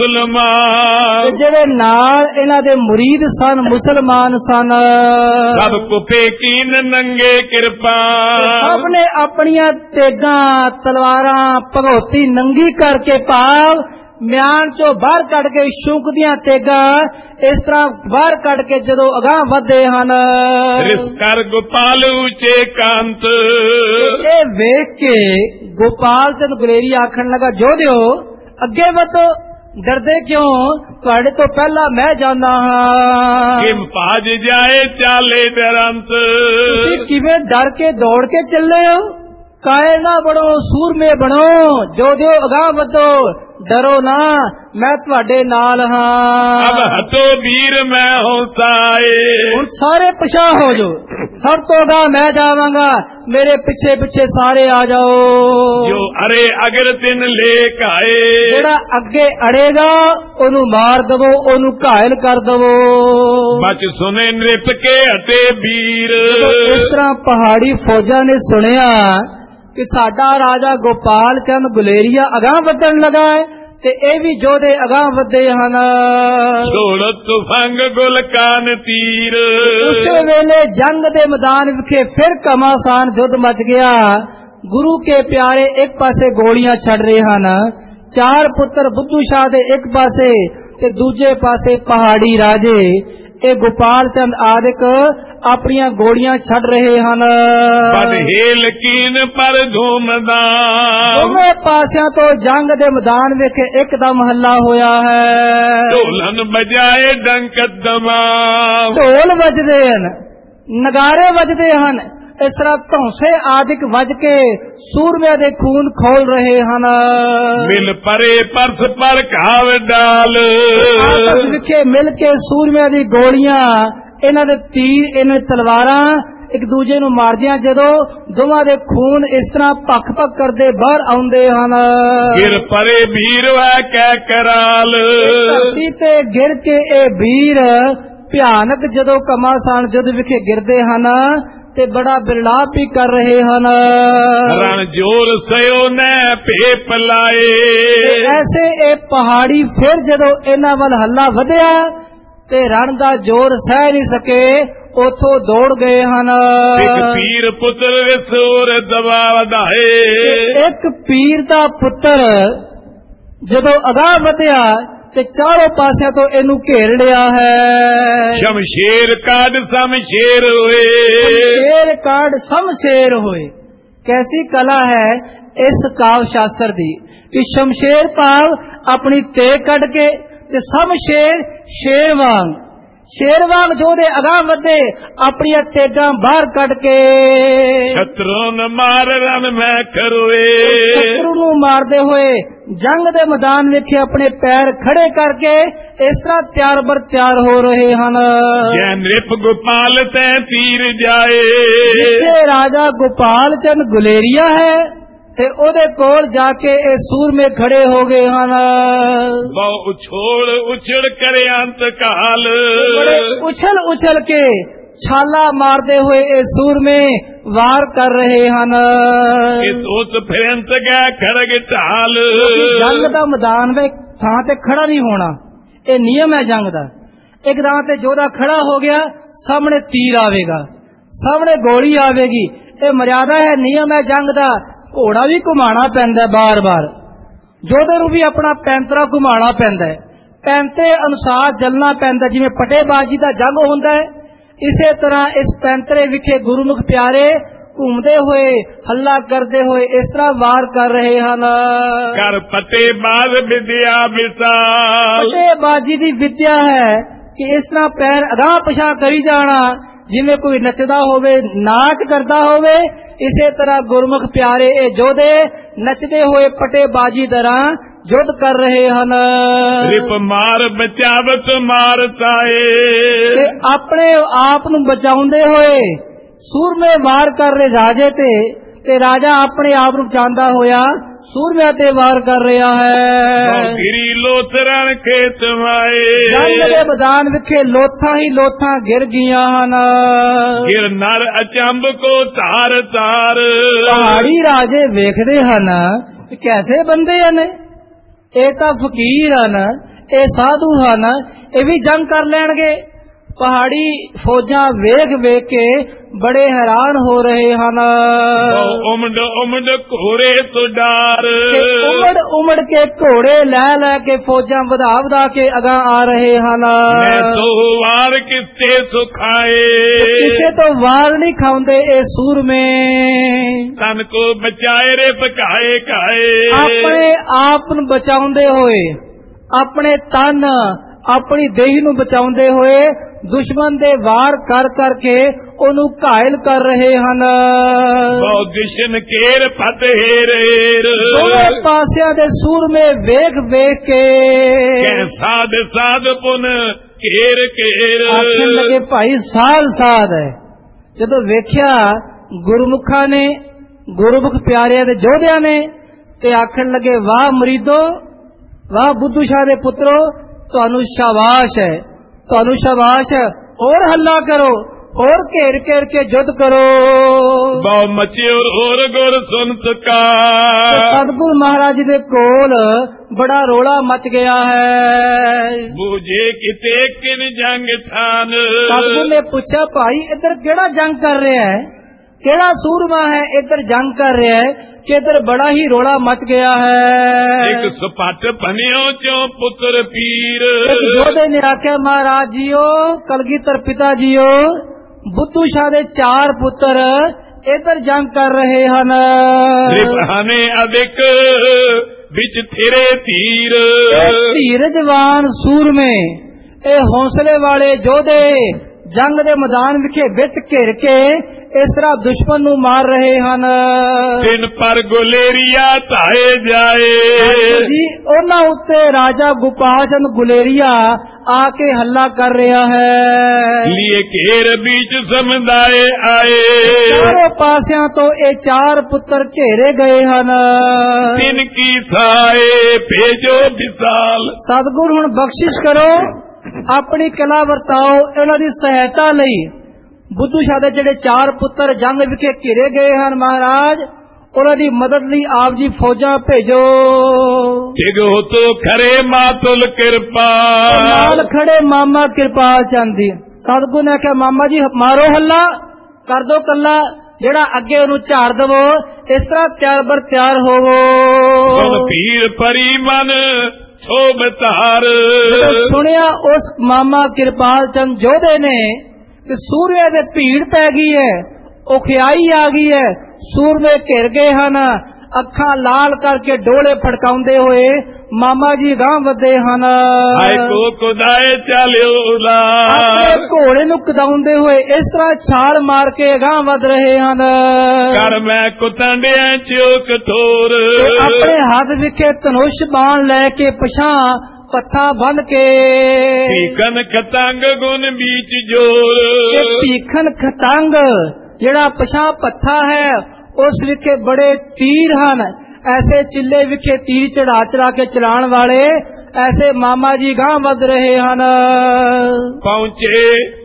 ਮੁਸਲਮਾਨ, ਜਿਹੜੇ ਨਾਲ ਇਹਨਾਂ ਦੇ ਮੁਰੀਦ ਸਨ ਮੁਸਲਮਾਨ ਸਨ। ਸਭ ਕੁਪੇ ਕੀਨ ਨੰਗੇ ਕਿਰਪਾ, ਸਭ ਨੇ ਆਪਣੀਆਂ ਤੇਗਾਂ ਤਲਵਾਰਾਂ ਭਗੌਤੀ ਨੰਗੀ ਕਰਕੇ ਭਾਵ ਮਿਆਨ ਚੋਂ ਬਾਹਰ ਕੱਢ ਕੇ ਸ਼ੂਕ ਦੀਆਂ ਤੇਗਾਂ ਇਸ ਤਰ੍ਹਾਂ ਬਾਹਰ ਕੱਢ ਕੇ ਜਦੋਂ ਅਗਾਹ ਵਧਦੇ ਹਨ। ਰਿਸ ਕਰ ਗੋਪਾਲ ਉੱਚੇ ਕਾਂਤ, ਇਹ ਵੇਖ ਕੇ ਗੋਪਾਲ ਚੰਦ ਗੁਲੇਰੀ ਆਖਣ ਲੱਗਾ, ਜੋਧਿਓ ਅੱਗੇ ਵਧੋ, ਡਰਦੇ ਕਿਉਂ, ਤੁਹਾਡੇ ਤੋਂ ਪਹਿਲਾਂ ਮੈਂ ਜਾਂਦਾ ਹਾਂ। ਕਿਮ ਭਾਜ ਜਾਏ ਚਾਲੇ ਡਰੰਤ, ਤੁਸੀਂ ਕਿਵੇਂ ਡਰ ਕੇ ਦੌੜ ਕੇ ਚੱਲੇ ਹੋ? ਕਾਇਲ ਨਾ ਬਣੋ, ਸੂਰਮੇ ਬਣੋ, ਜੋਧਿਓ ਅਗਾਹ ਵਧੋ, ਡਰੋ ਨਾ, ਮੈਂ ਤੁਹਾਡੇ ਨਾਲ ਹਾਂ। ਅਬ ਹਟੋ ਵੀਰ ਮੈਂ ਹੌਸਾਏ, ਹੁਣ ਸਾਰੇ ਪਿਛਾ ਹੋ ਜਾਓ, ਸਭ ਤੋਂ ਅਗਾਹ ਮੈਂ ਜਾਵਾਂਗਾ, ਮੇਰੇ ਪਿੱਛੇ ਪਿੱਛੇ ਸਾਰੇ ਆ ਜਾਓ। ਜੋ ਅਰੇ ਅਗਰ ਤਿਨ ਲੇਕ ਆਏ, ਜਿਹੜਾ ਅੱਗੇ ਅੜੇਗਾ ਉਹਨੂੰ ਮਾਰ ਦਵੋ, ਉਹਨੂੰ ਘਾਇਲ ਕਰ ਦਵੋ। ਬਚ ਸੁਨੇ ਨ੍ਰਿਪ ਕੇ ਹਟੇ ਵੀਰ, ਇਸ ਤਰ੍ਹਾਂ ਪਹਾੜੀ ਫੌਜਾਂ ਨੇ ਸੁਣਿਆ ਕਿ ਸਾਡਾ ਰਾਜਾ ਗੋਪਾਲ ਚੰਦ ਗੁਲੇਰੀਆ ਅਗਾਹ ਵਧਣ ਲੱਗਾ ਹੈ ਤੇ ਇਹ ਵੀ ਯੋਧੇ ਅਗਾਹ ਵਧੇ ਹਨ। ਛੋੜ ਤੁਫੰਗ ਗੁਲ ਕਾਨ ਤੀਰ, ਉਸੇ ਵੇਲੇ ਜੰਗ ਦੇ ਮੈਦਾਨ ਵਿਖੇ ਫਿਰ ਘਮਾਸਾਨ ਯੁੱਧ ਮਚ ਗਿਆ। ਗੁਰੂ ਕੇ ਪਿਆਰੇ ਇੱਕ ਪਾਸੇ ਗੋਲੀਆਂ ਛੱਡ ਰਹੇ ਹਨ, 4 ਪੁੱਤਰ ਬੁੱਧੂ ਸ਼ਾਹ ਦੇ ਇੱਕ ਪਾਸੇ ਤੇ ਦੂਜੇ ਪਾਸੇ ਪਹਾੜੀ ਰਾਜੇ ਇਹ ਗੋਪਾਲ ਚੰਦ ਆਦਿਕ ਆਪਣੀਆਂ ਗੋਲੀਆਂ ਛੱਡ ਰਹੇ ਹਨ। ਬਦ ਹੇਲ ਕੀਨ ਪਰ ਧੂਮਦਾਮ, ਦੋਵੇਂ ਪਾਸਿਆਂ ਤੋਂ ਜੰਗ ਦੇ ਮੈਦਾਨ ਵਿੱਚ ਇੱਕਦਮ ਹੱਲਾ ਹੋਇਆ ਹੈ। ਢੋਲਨ ਬਜਾਏ ਡੰਕਤ ਦਮਾਮ, ਢੋਲ ਵੱਜਦੇ ਹਨ, ਨਗਾਰੇ ਵੱਜਦੇ ਹਨ, ਇਸ ਤਰ੍ਹਾਂ ਧੌਂਸੇ ਆਦਿਕ ਵੱਜ ਕੇ ਸੂਰਮਿਆਂ ਦੇ ਖੂਨ ਖੋਲ ਰਹੇ ਹਨ। ਮਿਲ ਪਰੇ ਪਰਸ ਪਰ ਘਾਵ ਡਾਲ, ਆਪਸ ਵਿਖੇ ਮਿਲ ਕੇ ਸੂਰਮਿਆਂ ਦੀ ਗੋਲੀਆਂ, ਇਹਨਾਂ ਦੇ ਤੀਰ, ਇਹਨਾਂ ਦੀ ਤਲਵਾਰਾਂ ਇੱਕ ਦੂਜੇ ਨੂੰ ਮਾਰਦੀਆਂ, ਜਦੋਂ ਦੋਵਾਂ ਦੇ ਖੂਨ ਇਸ ਤਰ੍ਹਾਂ ਭੱਖ ਭੱਖ ਕਰਦੇ ਬਾਹਰ ਆਉਂਦੇ ਹਨ। ਗਿਰ ਪਰੇ ਵੀਰ ਵੈ ਕੈ ਕਰਾਲ, ਧਰਤੀ ਤੇ ਗਿਰ ਕੇ ਇਹ ਵੀਰ ਭਿਆਨਕ ਜਦੋਂ ਘਮਾਸਾਨ ਯੁੱਧ ਵਿਖੇ ਗਿਰਦੇ ਹਨ ਤੇ ਬੜਾ ਬਿਰਲਾਪ ਵੀ ਕਰ ਰਹੇ ਹਨ। ਰਣ ਜੋਰ ਸਯੋ ਨੈ ਭੇਪ ਲਾਏ, ਐਸੇ ਇਹ ਪਹਾੜੀ ਫਿਰ ਜਦੋਂ ਇਹਨਾਂ ਵੱਲ ਹੱਲਾ ਵਧਿਆ ਤੇ ਰਣ ਦਾ ਜ਼ੋਰ ਸਹਿ ਨਹੀਂ ਸਕੇ, ਉਥੋਂ ਦੌੜ ਗਏ ਹਨ। ਇੱਕ ਪੀਰ ਪੁੱਤਰ ਵਿਸੂਰ ਦਬਾ ਵਧਾਏ, ਇੱਕ ਪੀਰ ਦਾ ਪੁੱਤਰ ਜਦੋਂ ਅਗਾਹ ਵਧਿਆ ਤੇ ਚਾਰੋਂ ਪਾਸਿਆਂ ਤੋਂ ਇਹਨੂੰ ਘੇਰ ਲਿਆ ਹੈ। ਸ਼ਮਸ਼ੇਰ ਕਾਢ ਸਮਸ਼ੇਰ ਹੋਏ, ਸ਼ੇਰ ਕਾਢ ਸਮਸ਼ੇਰ ਹੋਏ। ਕੈਸੀ ਕਲਾ ਹੈ ਇਸ ਕਾਵ ਸ਼ਾਸਤਰ ਦੀ ਕਿ ਸ਼ਮਸ਼ੇਰ ਭਾਵ ਆਪਣੀ ਤੇਗ ਕੱਢ ਕੇ ਤੇ ਸਮਸ਼ੇਰ ਸ਼ੇਰ ਵਾਂਗ ਜੋਧੇ ਅਗਾਹ ਵਧੇ ਆਪਣੀਆਂ ਤੇਗਾਂ ਬਾਹਰ ਕੱਢ ਕੇ। ਸ਼ਤਰੂ ਨ ਮਾਰ ਰਨ ਮੈਂ ਕਰੋਏ, ਸ਼ਤਰੂ ਨੂੰ ਮਾਰਦੇ ਹੋਏ ਜੰਗ ਦੇ ਮੈਦਾਨ ਵਿੱਚ ਆਪਣੇ ਪੈਰ ਖੜੇ ਕਰਕੇ ਇਸ ਤਰ੍ਹਾਂ ਤਿਆਰ ਬਰ ਤਿਆਰ ਹੋ ਰਹੇ ਹਨ। ਜੈ ਨ੍ਰਿਪ ਗੋਪਾਲ ਤੈ ਤੀਰ ਜਾਏ, ਜਿੱਥੇ ਰਾਜਾ ਗੋਪਾਲ ਚੰਦ ਗੁਲੇਰੀਆ ਹੈ ਤੇ ਉਹਦੇ ਕੋਲ ਜਾ ਕੇ ਇਹ ਸੂਰਮੇ ਖੜੇ ਹੋ ਗਏ ਹਨ। ਬਹੁ ਉਛੋੜ ਉਛੜ ਕਰੇ ਅੰਤ ਕਾਲ, ਉਛਲ ਉਛਲ ਕੇ ਛਾਲਾ ਮਾਰਦੇ ਹੋਏ ਇਹ ਸੂਰਮੇ ਵਾਰ ਕਰ ਰਹੇ ਹਨ। ਇਸ ਉਸ ਫਿਰੰਤ ਗੈ ਖੜਗ ਢਾਲ, ਜੰਗ ਦਾ ਮੈਦਾਨ ਵਿੱਚ ਥਾਂ ਤੇ ਖੜਾ ਨਹੀਂ ਹੋਣਾ, ਇਹ ਨਿਯਮ ਹੈ ਜੰਗ ਦਾ। ਇੱਕਦਮ ਤੇ ਜੋਧਾ ਖੜਾ ਹੋ ਗਿਆ, ਸਾਹਮਣੇ ਤੀਰ ਆਵੇਗਾ, ਸਾਹਮਣੇ ਗੋਲੀ ਆਵੇਗੀ। ਇਹ ਮਰਿਆਦਾ ਹੈ, ਨਿਯਮ ਹੈ ਜੰਗ ਦਾ। ਘੋੜਾ ਵੀ ਘੁਮਾਣਾ ਪੈਂਦਾ ਬਾਰ-ਬਾਰ, ਜੋਧੇ ਨੂੰ ਵੀ ਆਪਣਾ ਪੈਂਤਰਾ ਘੁਮਾਣਾ ਪੈਂਦਾ ਹੈ, ਪੈਂਤੇ ਅਨੁਸਾਰ ਚੱਲਣਾ ਪੈਂਦਾ। ਜਿਵੇਂ ਪਟੇਬਾਜ਼ੀ ਦਾ ਜੰਗ ਹੁੰਦਾ ਹੈ, ਇਸੇ ਤਰ੍ਹਾਂ ਇਸ ਪੈਂਤਰੇ ਵਿਖੇ ਗੁਰਮੁਖ ਪਿਆਰੇ ਘੁੰਮਦੇ ਹੋਏ, ਹੱਲਾ ਕਰਦੇ ਹੋਏ ਇਸ ਤਰ੍ਹਾਂ ਵਾਰ ਕਰ ਰਹੇ ਹਨ। ਕਰ ਪਟੇਬਾਜ਼ ਵਿਦਿਆ ਵਿਸਾਲ, ਪਟੇਬਾਜ਼ੀ ਦੀ ਵਿਦਿਆ ਹੈ ਕਿ ਇਸ ਤਰ੍ਹਾਂ ਪੈਰ ਅਗਾਂਹ ਪਿਛਾਂਹ ਕਰੀ ਜਾਣਾ, ਜਿਵੇਂ ਕੋਈ ਨੱਚਦਾ ਹੋਵੇ, ਨਾਚ ਕਰਦਾ ਹੋਵੇ। ਇਸੇ ਤਰ੍ਹਾਂ ਗੁਰਮੁਖ ਪਿਆਰੇ ਇਹ ਜੋਧੇ ਨੱਚਦੇ ਹੋਏ ਪਟੇਬਾਜ਼ੀ ਤਰ੍ਹਾਂ ਯੁੱਧ ਕਰ ਰਹੇ ਹਨ। ਰਿਪ ਮਾਰ ਬਚਾਵਤ ਮਾਰ ਤਾਏ, ਤੇ ਆਪਣੇ ਆਪ ਨੂੰ ਬਚਾਉਂਦੇ ਹੋਏ ਸੂਰਮੇ ਵਾਰ ਕਰ ਰਹੇ ਰਾਜੇ ਤੇ ਰਾਜਾ ਆਪਣੇ ਆਪ ਨੂੰ ਬਚਾਉਂਦਾ ਹੋਇਆ ਸੂਰਮਿਆਂ ਤੇ ਵਾਰ ਕਰ ਰਿਹਾ ਹੈ। ਗਿਰੀ ਲੋਥਰਨ ਖੇਤ ਮਾਏ, ਜੰਗ ਦੇ ਮੈਦਾਨ ਵਿਖੇ ਲੋਥਾਂ ਹੀ ਲੋਥਾਂ ਗਿਰ ਗਈਆਂ ਹਨ। ਗਿਰ ਨਰ ਅਚੰਬ ਕੋ ਧਾਰ ਧਾਰ, ਪਹਾੜੀ ਰਾਜੇ ਵੇਖਦੇ ਹਨ ਕਿ ਕੈਸੇ ਬੰਦੇ ਹਨ, ਇਹ ਤਾਂ ਫਕੀਰ ਹਨ, ਇਹ ਸਾਧੂ ਹਨ, ਇਹ ਵੀ ਜੰਗ ਕਰ ਲੈਣਗੇ। ਪਹਾੜੀ ਫੌਜਾਂ ਵੇਖ ਵੇਖ ਕੇ ਬੜੇ ਹੈਰਾਨ ਹੋ ਰਹੇ ਹਨ। ਉਮੜ ਉਮੜ ਘੋੜੇ ਤੋਂ ਡਾਰ, ਉਮੜ ਉਮੜ ਕੇ ਘੋੜੇ ਲੈ ਲੈ ਕੇ ਫੌਜਾਂ ਵਧਾ ਕੇ ਅਗਾਂ ਆ ਰਹੇ ਹਨ। ਮੈਂ ਤੋ ਵਾਰ ਕਿਤੇ ਸੁਖਾਏ, ਕਿਸੇ ਤੋਂ ਵਾਰ ਨਹੀਂ ਖਾਉਂਦੇ ਇਹ ਸੂਰਮੇ। ਤਨ ਕੋ ਬਚਾਏ ਰੇ ਭਕਾਏ ਕਾਏ, ਆਪਣੇ ਆਪ ਨੂੰ ਬਚਾਉਂਦੇ ਹੋਏ, ਆਪਣੇ ਤਨ ਆਪਣੀ ਦੇਹ ਨੂੰ ਬਚਾਉਂਦੇ ਹੋਏ ਦੁਸ਼ਮਣ ਦੇ ਵਾਰ ਕਰ ਕਰਕੇ ਉਹਨੂੰ ਘਾਇਲ ਕਰ ਰਹੇ ਹਨ। ਬਹੁਤ ਦਿਸ਼ਨ ਕੇਰ ਫਤਿਹ ਰੇਰ, ਦੋਵੇਂ ਪਾਸਿਆਂ ਦੇ ਸੂਰਮੇ ਵੇਖ ਵੇਖ ਕੇ ਕੈ ਸਾਧ ਸਾਧ ਪੁਨ ਘੇਰ ਘੇਰ, ਆਖਣ ਲੱਗੇ ਭਾਈ ਸਾਲ ਸਾਧ ਹੈ। ਜਦੋਂ ਵੇਖਿਆ ਗੁਰਮੁਖਾਂ ਨੇ, ਗੁਰਮੁਖ ਪਿਆਰਿਆਂ ਦੇ ਜੋਧਿਆਂ ਨੇ, ਤੇ ਆਖਣ ਲੱਗੇ ਵਾਹ ਮਰੀਦੋ, ਵਾਹ ਬੁੱਧੂ ਸ਼ਾਹ ਦੇ ਪੁੱਤਰੋ, ਤੁਹਾਨੂੰ ਸ਼ਾਬਾਸ਼ ਹੈ, ਤੁਹਾਨੂੰ ਸ਼ਾਬਾਸ਼ ਹੈ, ਹੋਰ ਹੱਲਾ ਕਰੋ, ਹੋਰ ਘੇਰ ਘੇਰ ਕੇ ਜੁੱਧ ਕਰੋ। ਬਹੁ ਮਚਿਓ ਹੋਰ ਗੁਰ ਸੁਨਤ ਕਾ, ਸਤਿਗੁਰ ਮਹਾਰਾਜ ਦੇ ਕੋਲ ਬੜਾ ਰੋਲਾ ਮਚ ਗਿਆ ਹੈ। ਬੂਝੇ ਕਿਤੇ ਕਿਨ ਜੰਗ ਥਾਨ, ਸਤਿਗੁਰ ਨੇ ਪੁੱਛਿਆ ਭਾਈ ਇੱਧਰ ਕਿਹੜਾ ਜੰਗ ਕਰ ਰਿਹਾ ਹੈ, ਕਿਹੜਾ ਸੂਰਮਾ ਹੈ ਇੱਧਰ ਜੰਗ ਕਰ ਰਿਹਾ ਹੈ ਕਿ ਇੱਧਰ ਬੜਾ ਹੀ ਰੋਲਾ ਮਚ ਗਿਆ ਹੈ। ਇੱਕ ਸਪੱਟ ਬਨਿਓ ਚੋਂ ਪੁੱਤਰ ਪੀਰ, ਜੋਧੇ ਨੇ ਆਖਿਆ ਮਹਾਰਾਜ ਜੀਓ, ਕਲਗੀਧਰ ਪਿਤਾ ਜੀਓ, ਬੁੱਧੂ ਸ਼ਾਹ ਦੇ 4 ਪੁੱਤਰ ਇੱਧਰ ਜੰਗ ਕਰ ਰਹੇ ਹਨ। ਰਿਪਾਨੇ ਅਦਿਕ ਵਿੱਚ ਥਿਰੇ ਧੀਰ, ਧੀਰਜਵਾਨ ਸੂਰਮੇ, ਇਹ ਹੌਸਲੇ ਵਾਲੇ ਜੋਧੇ ਜੰਗ ਦੇ ਮੈਦਾਨ ਵਿਖੇ ਵਿੱਚ ਘਿਰ ਕੇ ਇਸ ਤਰ੍ਹਾਂ ਦੁਸ਼ਮਣ ਨੂੰ ਮਾਰ ਰਹੇ ਹਨ। ਤਿੰਨ ਪਰ ਗੁਲੇਰੀਆ ਧਾਏ ਜਾਏ ਜੀ, ਉਹਨਾਂ ਉੱਤੇ ਰਾਜਾ ਗੋਪਾਲ ਚੰਦ ਗੁਲੇਰੀਆ ਆ ਕੇ ਹੱਲਾ ਕਰ ਰਿਹਾ ਹੈ। ਲੀਏ ਘੇਰ ਵਿੱਚ ਸਮੁਦਾਏ ਆਏ, ਚਾਰੋਂ ਪਾਸਿਆਂ ਤੋਂ ਇਹ 4 ਪੁੱਤਰ ਘੇਰੇ ਗਏ ਹਨ। ਤਿੰਨ ਕੀ ਥਾਏ ਭੇਜੋ ਵਿਸਾਲ, ਸਤਿਗੁਰ ਹੁਣ ਬਖਸ਼ਿਸ਼ ਕਰੋ, ਆਪਣੀ ਕਲਾ ਵਰਤਾਓ ਇਹਨਾਂ ਦੀ ਸਹਾਇਤਾ ਲਈ। ਬੁੱਧੂ ਸ਼ਾਹ ਦੇ ਜਿਹੜੇ 4 ਪੁੱਤਰ ਜੰਗ ਵਿਖੇ ਘਿਰੇ ਗਏ ਹਨ ਮਹਾਰਾਜ, ਉਹਨਾਂ ਦੀ ਮਦਦ ਲਈ ਆਪ ਜੀ ਫੌਜਾਂ ਭੇਜੋ। ਟਿਗੋ ਤੋ ਖਰੇ ਮਾਤੁਲ ਕਿਰਪਾ, ਨਾਲ ਖੜੇ ਮਾਮਾ ਕਿਰਪਾਲ ਚੰਦ ਜੀ। ਸਤਿਗੁਰ ਨੇ ਆਖਿਆ ਮਾਮਾ ਜੀ ਮਾਰੋ ਹੱਲਾ, ਕਰ ਦੋ ਕੱਲਾ, ਜਿਹੜਾ ਅੱਗੇ ਉਹਨੂੰ ਝਾੜ ਦਵੋ, ਇਸ ਤਰ੍ਹਾਂ ਤਿਆਰ ਬਰ ਤਿਆਰ ਹੋਵੋ। ਪੀਰ ਪਰੀ ਮਨ ਸੋਭ ਧਾਰ, ਸੁਣਿਆ ਉਸ ਮਾਮਾ ਕਿਰਪਾਲ ਚੰਦ ਜੋਧੇ ਨੇ ਕਿ ਸੂਰਮੇ ਦੇ ਭੀੜ ਪੈ ਗਈ ਹੈ, ਔਖਿਆਈ ਆ ਗਈ ਹੈ, ਸੂਰਮੇ ਘਿਰ ਗਏ ਹਨ, ਅੱਖਾਂ ਲਾਲ ਕਰਕੇ ਡੋਲੇ ਫੜਕਾਉਂਦੇ ਹੋਏ ਮਾਮਾ ਜੀ ਗਾਂਹ ਵਧੇ ਹਨ। ਆਏ ਕੋ ਕੁਦਾਏ ਚਲਿਓ ਲਾ, ਆਪਣੇ ਘੋੜੇ ਨੂੰ ਕਦਾਉਂਦੇ ਹੋਏ ਇਸ ਤਰ੍ਹਾਂ ਛਾਲ ਮਾਰ ਕੇ ਗਾਂਹ ਵਧ ਰਹੇ ਹਨ। ਕਰ ਮੈਂ ਕੁਤੰਡਿਆਂ ਚੋ ਕਠੋਰ, ਆਪਣੇ ਹੱਥ ਵਿਖੇ ਧਨੁਸ਼ ਬਾਣ ਲੈ ਕੇ ਪਛਾਂ ਪੱਥਾ ਬੰਨ ਕੇ, ਭੀਖਨ ਖਤੰਗ ਗੁਣ ਵਿੱਚ ਜੋਰ, ਭੀਖਨ ਖਤੰਗ ਜਿਹੜਾ ਪਛਾਂ ਪੱਥਾ ਹੈ ਉਸ ਵਿਖੇ ਬੜੇ ਤੀਰ ਹਨ। ਐਸੇ ਚਿੱਲੇ ਵਿਖੇ ਤੀਰ ਚੜਾ ਚੜਾ ਕੇ ਚਲਾਉਣ ਵਾਲੇ ਐਸੇ ਮਾਮਾ ਜੀ ਗਾਂਹ ਵਧ ਰਹੇ ਹਨ। ਪਹੁੰਚੇ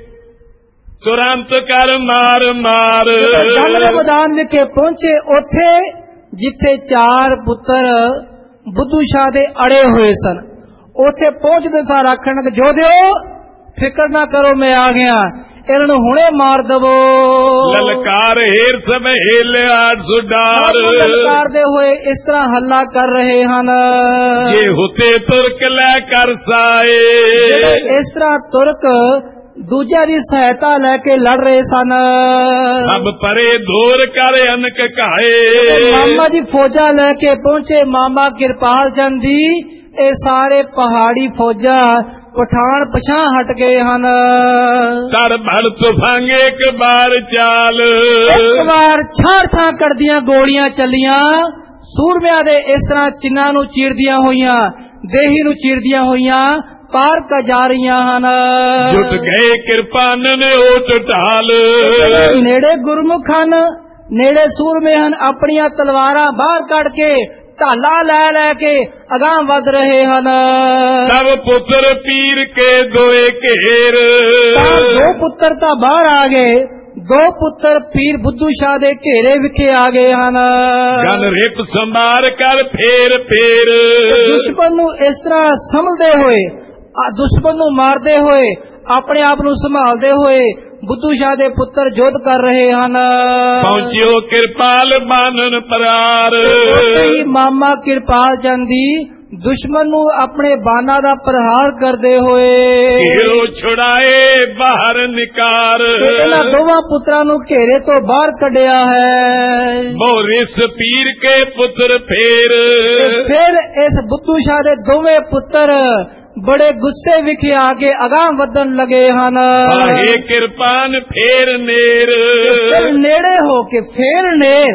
ਤੁਰੰਤ ਕਰ ਮਾਰ ਮਾਰ, ਜੰਗ ਦੇ ਮੈਦਾਨ ਵਿਖੇ ਪਹੁੰਚੇ, ਉੱਥੇ ਜਿੱਥੇ 4 ਪੁੱਤਰ ਬੁੱਧੂ ਸ਼ਾਹ ਦੇ ਅੜੇ ਹੋਏ ਸਨ, ਉੱਥੇ ਪਹੁੰਚਦੇ ਸਾਰ ਆਖਣ ਜੋਧਿਓ ਫਿਕਰ ਨਾ ਕਰੋ ਮੈਂ ਆ ਗਿਆ, ਇਹਨਾਂ ਨੂੰ ਹੁਣੇ ਮਾਰ ਦਵੋ। ਲਲਕਾਰ ਹੇਰ ਸਮੇ ਹਿਲਿਆ ਸੁਡਾਰ, ਲਲਕਾਰਦੇ ਹੋਏ ਇਸ ਤਰ੍ਹਾਂ ਹੱਲਾ ਕਰ ਰਹੇ ਹਨ। ਇਹ ਹੁਤੇ ਤੁਰਕ ਲੈ ਕਰ ਸਾਏ, ਇਸ ਤਰ੍ਹਾਂ ਤੁਰਕ ਦੂਜਿਆਂ ਦੀ ਸਹਾਇਤਾ ਲੈ ਕੇ ਲੜ ਰਹੇ ਸਨ। ਸਭ ਪਰੇ ਦੂਰ ਕਰ ਅਨਕ ਘਾਏ, ਮਾਮਾ ਜੀ ਫੌਜਾਂ ਲੈ ਕੇ ਪਹੁੰਚੇ ਮਾਮਾ ਕਿਰਪਾਲ ਚੰਦ ਜੀ। ਇਹ ਸਾਰੇ ਪਹਾੜੀ ਫੌਜਾਂ ਪਠਾਨ ਪਛਾਂ ਹਟ ਗਏ ਹਨ। ਕਰ ਭੜ ਤੂਫਾਨ ਇੱਕ ਬਾਰ ਚਾਲ, ਇੱਕ ਵਾਰ ਛਾੜ ਥਾਂ ਕਰਦੀਆਂ ਗੋਲੀਆਂ ਚੱਲੀਆਂ। ਸੂਰਮਿਆਂ ਦੇ ਇਸ ਤਰ੍ਹਾਂ ਚਿੰਨਾਂ ਨੂੰ ਚੀਰਦੀਆਂ ਹੋਈਆਂ, ਦੇਹੀ ਨੂੰ ਚੀਰਦੀਆਂ ਹੋਈਆਂ ਪਾਰ ਕਾ ਜਾ ਰਹੀਆਂ ਹਨ। ਜੁਟ ਗਏ ਕਿਰਪਾਨ ਨੇ ਓਟ ਢਾਲ, ਨੇੜੇ ਗੁਰਮੁਖ ਹਨ, ਨੇੜੇ ਸੂਰਮੇ ਹਨ। ਆਪਣੀਆਂ ਤਲਵਾਰਾਂ ਬਾਹਰ ਕੱਢ ਕੇ ਢਾਲਾ ਲੈ ਲੈ ਕੇ ਅਗਾਂਹ ਵੱਧ ਰਹੇ ਹਨ। ਸਭ ਪੁੱਤਰ ਪੀਰ ਕੇ ਦੋਏ ਘੇਰ, ਦੋ ਪੁੱਤਰ ਤਾਂ ਬਾਹਰ ਆ ਗਏ, ਦੋ ਪੁੱਤਰ ਪੀਰ ਬੁੱਧੂ ਸ਼ਾਹ ਦੇ ਘੇਰੇ ਵਿਖੇ ਆ ਗਏ ਹਨ। ਗਨ ਰਿਪ ਸੰਭਾਰ ਕਰ ਫੇਰ ਫੇਰ, ਦੁਸ਼ਮਣ ਨੂੰ ਇਸ ਤਰ੍ਹਾਂ ਸੰਭਲਦੇ ਹੋਏ, ਦੁਸ਼ਮਣ ਨੂੰ ਮਾਰਦੇ ਹੋਏ, ਆਪਣੇ ਆਪ ਨੂੰ ਸੰਭਾਲਦੇ ਹੋਏ ਬੁੱਧੂ ਸ਼ਾਹ ਦੇ ਪੁੱਤਰ ਯੁੱਧ ਕਰ ਰਹੇ ਹਨ। ਪਹੁੰਚਿਓ ਕਿਰਪਾਲ ਬਾਨਨ ਪਰਾਰ, ਮਾਮਾ ਕਿਰਪਾਲ ਚੰਦ ਜੀ ਦੁਸ਼ਮਣ ਨੂੰ ਆਪਣੇ ਬਾਨਾਂ ਦਾ ਪ੍ਰਹਾਰ ਕਰਦੇ ਹੋਏ ਘੇਰੋ ਛੁੜਾਏ ਬਾਹਰ ਨਿਕਾਰ, ਇਹਨਾਂ ਦੋਵਾਂ ਪੁੱਤਰਾਂ ਨੂੰ ਘੇਰੇ ਤੋਂ ਬਾਹਰ ਕੱਢਿਆ ਹੈ। ਮੋਰਿਸ ਪੀਰ ਕੇ ਪੁੱਤਰ ਫੇਰ, ਫਿਰ ਇਸ ਬੁੱਧੂ ਸ਼ਾਹ ਦੇ ਦੋਵੇਂ ਪੁੱਤਰ ਬੜੇ ਗੁੱਸੇ ਵਿਖੇ ਆ ਕੇ ਅਗਾਂਹ ਵਧਣ ਲਗੇ ਹਨ। ਆਹੇ ਕਿਰਪਾਨ ਫੇਰ ਨੇਰ, ਫਿਰ ਨੇੜੇ ਹੋ ਕੇ ਫਿਰ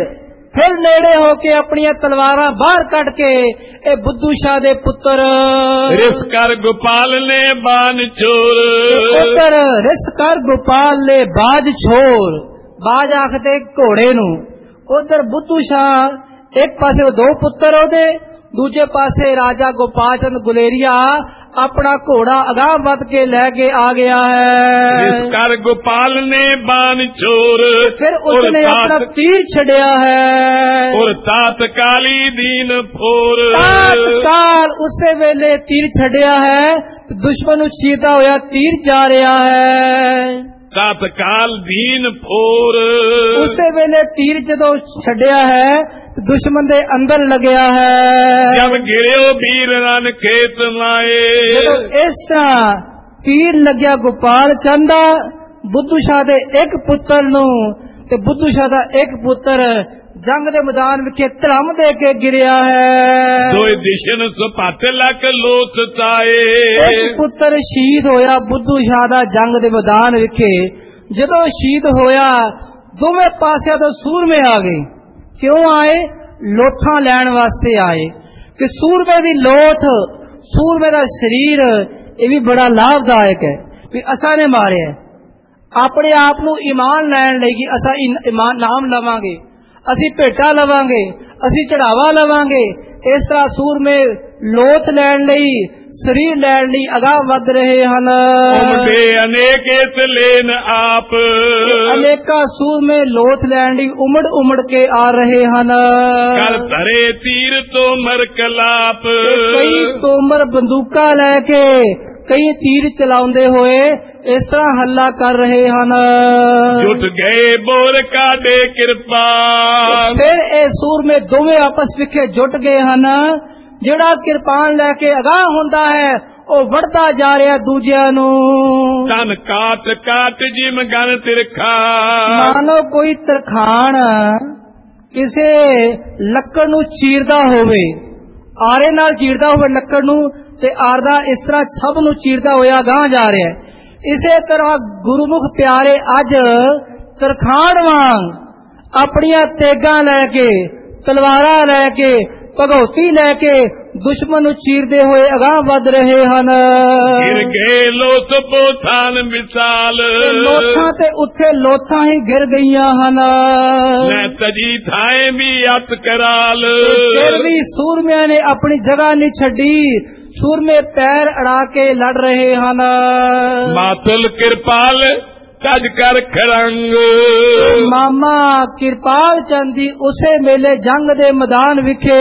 ਨੇੜੇ ਹੋ ਕੇ ਆਪਣੀਆਂ ਤਲਵਾਰਾਂ ਬਾਹਰ ਕੱਢ ਕੇ ਇਹ ਬੁੱਧੂ ਸ਼ਾਹ ਦੇ ਪੁੱਤਰ ਰਿਸ ਕਰ ਗੋਪਾਲ ਨੇ ਬਾਨ ਚੋਰ, ਪੁੱਤਰ ਰਿਸ ਕਰ ਗੋਪਾਲ ਨੇ ਬਾਜ ਛੋਰ, ਬਾਜ ਆਖਦੇ ਘੋੜੇ ਨੂੰ। ਉਧਰ ਬੁੱਧੂ ਸ਼ਾਹ ਇੱਕ ਪਾਸੇ ਦੋ ਪੁੱਤਰ ਉਹਦੇ, ਦੂਜੇ ਪਾਸੇ ਰਾਜਾ ਗੋਪਾਲ ਚੰਦ ਗੁਲੇਰੀਆ ਆਪਣਾ ਘੋੜਾ ਅਗਾਂਹ ਵੱਧ ਕੇ ਲੈ ਕੇ ਆ ਗਿਆ ਹੈ। ਇਸ ਕਰ ਗੋਪਾਲ ਨੇ ਬਾਨ ਚੋਰ, ਫਿਰ ਉਸਨੇ ਆਪਣਾ ਤੀਰ ਛੱਡਿਆ ਹੈ। ਔਰ ਤਾਤਕਾਲੀ ਦੀਨ ਫੋਰ, ਤਾਤਕਾਲ ਉਸੇ ਵੇਲੇ ਤੀਰ ਛੱਡਿਆ ਹੈ, ਦੁਸ਼ਮਣ ਨੂੰ ਚੀਰਦਾ ਹੋਇਆ ਤੀਰ ਜਾ ਰਿਹਾ ਹੈ। ਤਾਤਕਾਲ ਦੀਨ ਫੋਰ, ਉਸੇ ਵੇਲੇ ਤੀਰ ਜਦੋਂ ਛੱਡਿਆ ਹੈ ਦੁਸ਼ਮਣ ਦੇ ਅੰਦਰ ਲੱਗਿਆ ਹੈ। ਜਬ ਗਿਰਿਓ ਵੀਰ ਰਨ ਖੇਤ ਲਾਏ, ਇਸ ਤਰ੍ਹਾਂ ਤੀਰ ਲੱਗਿਆ ਗੋਪਾਲ ਚੰਦ ਦਾ ਬੁੱਧੂ ਸ਼ਾਹ ਦੇ ਇੱਕ ਪੁੱਤਰ ਨੂੰ, ਤੇ ਬੁੱਧੂ ਸ਼ਾਹ ਦਾ ਇੱਕ ਪੁੱਤਰ ਜੰਗ ਦੇ ਮੈਦਾਨ ਵਿਖੇ ਧਰਮ ਦੇ ਕੇ ਗਿਰਿਆ ਹੈ। ਦੋਏ ਦਿਸ਼ਨ ਸੁਪੱਟ ਲੱਕ ਲੋਚ ਤਾਏ, ਇੱਕ ਪੁੱਤਰ ਸ਼ਹੀਦ ਹੋਇਆ ਬੁੱਧੂ ਸ਼ਾਹ ਦਾ ਜੰਗ ਦੇ ਮੈਦਾਨ ਵਿਖੇ। ਜਦੋਂ ਸ਼ਹੀਦ ਹੋਇਆ ਦੋਵੇਂ ਪਾਸਿਆਂ ਤੋਂ ਸੂਰਮੇ ਆ ਗਏ। ਕਿਉਂ ਆਏ? ਲੋਥਾਂ ਲੈਣ ਵਾਸਤੇ ਆਏ ਕਿ ਸੂਰਮੇ ਦੀ ਲੋਥ, ਸੂਰਮੇ ਦਾ ਸਰੀਰ ਇਹ ਵੀ ਬੜਾ ਲਾਭਦਾਇਕ ਹੈ ਵੀ ਅਸਾਂ ਨੇ ਮਾਰਿਆ। ਆਪਣੇ ਆਪ ਨੂੰ ਈਮਾਨ ਲੈਣ ਲਈ ਕਿ ਅਸਾਂ ਈਮਾਨ ਨਾਮ ਲਵਾਂਗੇ, ਅਸੀਂ ਭੇਟਾ ਲਵਾਂਗੇ, ਅਸੀਂ ਚੜਾਵਾ ਲਵਾਂਗੇ। ਇਸ ਤਰ੍ਹਾਂ ਸੂਰਮੇ ਲੋਥ ਲੈਣ ਲਈ, ਸਰੀਰ ਲੈਣ ਲਈ ਅਗਾਂਹ ਵੱਧ ਰਹੇ ਹਨ। ਉਮੜੇ ਅਨੇਕ ਇਸ ਲੈਨ ਆਪ, ਅਨੇਕਾਂ ਸੂਰਮੇ ਲੋਥ ਲੈਣ ਲਈ ਉਮੜ ਕੇ ਆ ਰਹੇ ਹਨ। ਕਰ ਧਰੇ ਤੀਰ ਤੋਮਰ ਕਲਾਪ, ਕਈ ਤੋਮਰ ਬੰਦੂਕਾਂ ਲੈ ਕੇ, ਕਈ ਤੀਰ ਚਲਾਉਂਦੇ ਹੋਏ ਇਸ ਤਰ੍ਹਾਂ ਹੱਲਾ ਕਰ ਰਹੇ ਹਨ। ਜੁਟ ਗਏ ਬੋਰ ਕਾਡੇ ਕਿਰਪਾ, ਫਿਰ ਇਹ ਸੂਰਮੇ ਦੋਵੇਂ ਆਪਸ ਵਿਖੇ ਜੁਟ ਗਏ ਹਨ। ਜਿਹੜਾ ਕਿਰਪਾਨ ਲੈ ਕੇ ਅਗਾਂਹ ਹੁੰਦਾ ਹੈ ਉਹ ਵੜਦਾ ਜਾ ਰਿਹਾ ਦੂਜਿਆਂ ਨੂੰ। ਤਨ ਕਾਟ ਕਾਟ ਜਿਮ ਗਨ ਤਿਰਖਾ, ਮਾਨੋ ਕੋਈ ਤਰਖਾਣ ਕਿਸੇ ਲੱਕੜ ਨੂੰ ਚੀਰਦਾ ਹੋਵੇ, ਆਰੇ ਨਾਲ ਚੀਰਦਾ ਹੋਵੇ ਲੱਕੜ ਨੂੰ, ਤੇ ਆਰਦਾ ਇਸ ਤਰ੍ਹਾਂ ਸਭ ਨੂੰ ਚੀਰਦਾ ਹੋਇਆ ਅਗਾਂਹ ਜਾ ਰਿਹਾ ਹੈ। ਇਸੇ ਤਰ੍ਹਾਂ ਗੁਰਮੁਖ ਪਿਆਰੇ ਅੱਜ ਤਰਖਾਣ ਵਾਂਗ ਆਪਣੀਆਂ ਤੇਗਾਂ ਲੈ ਕੇ, ਤਲਵਾਰਾਂ ਲੈ ਕੇ, ਭਗੌਤੀ ਲੈ ਕੇ ਦੁਸ਼ਮਣ ਨੂੰ ਚੀਰਦੇ ਹੋਏ ਅਗਾਂਹ ਵੱਧ ਰਹੇ ਹਨ। ਗਿਰ ਗਏ ਲੋਥ ਪੋਥਾਨ ਵਿਸਾਲ, ਲੋਥਾਂ ਤੇ ਉੱਥੇ ਲੋਥਾਂ ਹੀ ਗਿਰ ਗਈਆਂ ਹਨ। ਮੈਂ ਤਜੀ ਥਾਏ ਵੀ ਅਤ ਕਰਾਲ, ਫਿਰ ਵੀ ਸੂਰਮਿਆਂ ਨੇ ਆਪਣੀ ਜਗ੍ਹਾ ਨਹੀਂ ਛੱਡੀ। ਸੂਰਮੇ ਪੈਰ ਅੜਾ ਕੇ ਲੜ ਰਹੇ ਹਨ। ਮਾਤੁਲ ਕਿਰਪਾਲ ਤਜ ਕਰ ਖੜੰਗ, ਮਾਮਾ ਕਿਰਪਾਲ ਚੰਦ ਜੀ ਉਸੇ ਮੇਲੇ ਜੰਗ ਦੇ ਮੈਦਾਨ ਵਿਖੇ।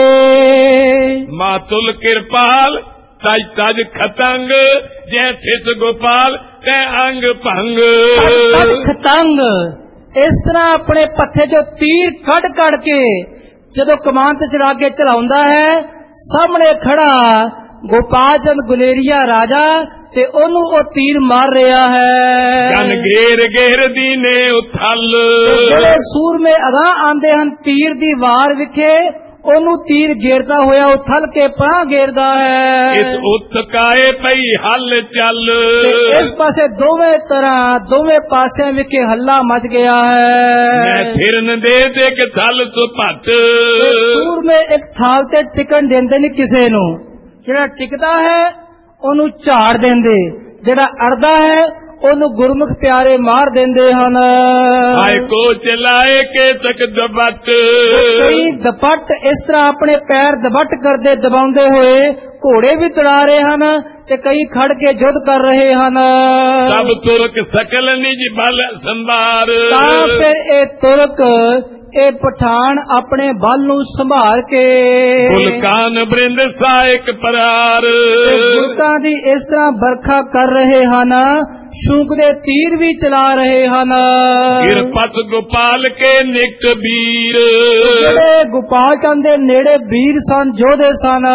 ਮਾਤੁਲ ਕਿਰਪਾਲ ਤਜ ਤਜ ਖਤੰਗ, ਜੈ ਥਿਤ ਗੋਪਾਲ ਪਾਟੈ ਅੰਗ ਭੰਗ। ਖਤੰਗ ਇਸ ਤਰ੍ਹਾਂ ਆਪਣੇ ਪੱਥੇ ਚੋਂ ਤੀਰ ਕੱਢ ਕੇ ਜਦੋਂ ਕਮਾਨ ਤੇ ਚਲਾ ਕੇ ਚਲਾਉਂਦਾ ਹੈ, ਸਾਹਮਣੇ ਖੜਾ ਗੋਪਾਲ ਚੰਦ ਗੁਲੇਰੀਆ ਰਾਜਾ ਤੇ ਉਹਨੂੰ ਉਹ ਤੀਰ ਮਾਰ ਰਿਹਾ ਹੈ। ਗਨ ਘੇਰ ਦੀਨੇ ਉਥਲ। ਜਿਹੜੇ ਸੂਰਮੇ ਅਗਾਂਹ ਆਂਦੇ ਹਨ ਤੀਰ ਦੀ ਵਾਰ ਵਿਖੇ ਉਹਨੂੰ ਤੀਰ ਗੇਰਦਾ ਹੋਇਆ ਉਥਲ ਕੇ ਪਰਾਂ ਗੇਰਦਾ ਹੈ। ਇਸ ਉਤਕਾਏ ਪਈ ਹਲ ਚੱਲ। ਇਸ ਪਾਸੇ ਦੋਵੇਂ ਪਾਸਿਆਂ ਵਿਖੇ ਹੱਲਾ ਮਚ ਗਿਆ ਹੈ। ਮੈਂ ਫਿਰਨ ਦੇ ਇੱਕ ਥਲ ਸੁਭੱਟ। ਸੂਰਮੇ ਇੱਕ ਥਾਲ ਤੇ ਟਿਕਣ ਦਿੰਦੇ ਨਹੀਂ ਕਿਸੇ ਨੂੰ। ਜਿਹੜਾ ਟਿਕਦਾ ਹੈ ਉਹਨੂੰ ਝਾੜ ਦਿੰਦੇ, ਜਿਹੜਾ ਅੜਦਾ ਹੈ ਉਹਨੂੰ ਗੁਰਮੁਖ ਪਿਆਰੇ ਮਾਰ ਦਿੰਦੇ ਹਨ। ਆਏ ਕੋ ਚਲਾਏ ਕੇ ਤੱਕ ਦਬਟ। ਕਈ ਦਪਟ ਇਸ ਤਰ੍ਹਾਂ ਆਪਣੇ ਪੈਰ ਦਬਟ ਕਰਦੇ ਦਬਾਉਂਦੇ ਹੋਏ ਘੋੜੇ ਵੀ ਤੁੜਾ ਰਹੇ ਹਨ ਤੇ ਕਈ ਖੜ ਕੇ ਜੁੱਧ ਕਰ ਰਹੇ ਹਨ। ਸਭ ਤੁਰਕ ਸਕਲ ਨਿਜ ਬਲ ਸੰਭਾਰ। ਤਾਂ ਫਿਰ ਇਹ ਤੁਰਕ ਇਹ ਪਠਾਨ ਆਪਣੇ ਬਲ ਨੂੰ ਸੰਭਾਲ ਕੇ ਗੁਲਕਾਨ ਬ੍ਰਿੰਦ ਸਾਇਕ ਪਰਾਰ। ਗੁਲਕਾਂ ਦੀ ਇਸ ਤਰ੍ਹਾਂ ਵਰਖਾ ਕਰ ਰਹੇ ਹਨ, ਸ਼ੂਕ ਦੇ ਤੀਰ ਵੀ ਚਲਾ ਰਹੇ ਹਨ। ਗਿਰਪਤ ਗੋਪਾਲ ਕੇ ਨਿਕਟ ਵੀਰ। ਜਿਹੜੇ ਗੋਪਾਲ ਚੰਦ ਦੇ ਨੇੜੇ ਵੀਰ ਸਨ, ਯੋਧੇ ਸਨ।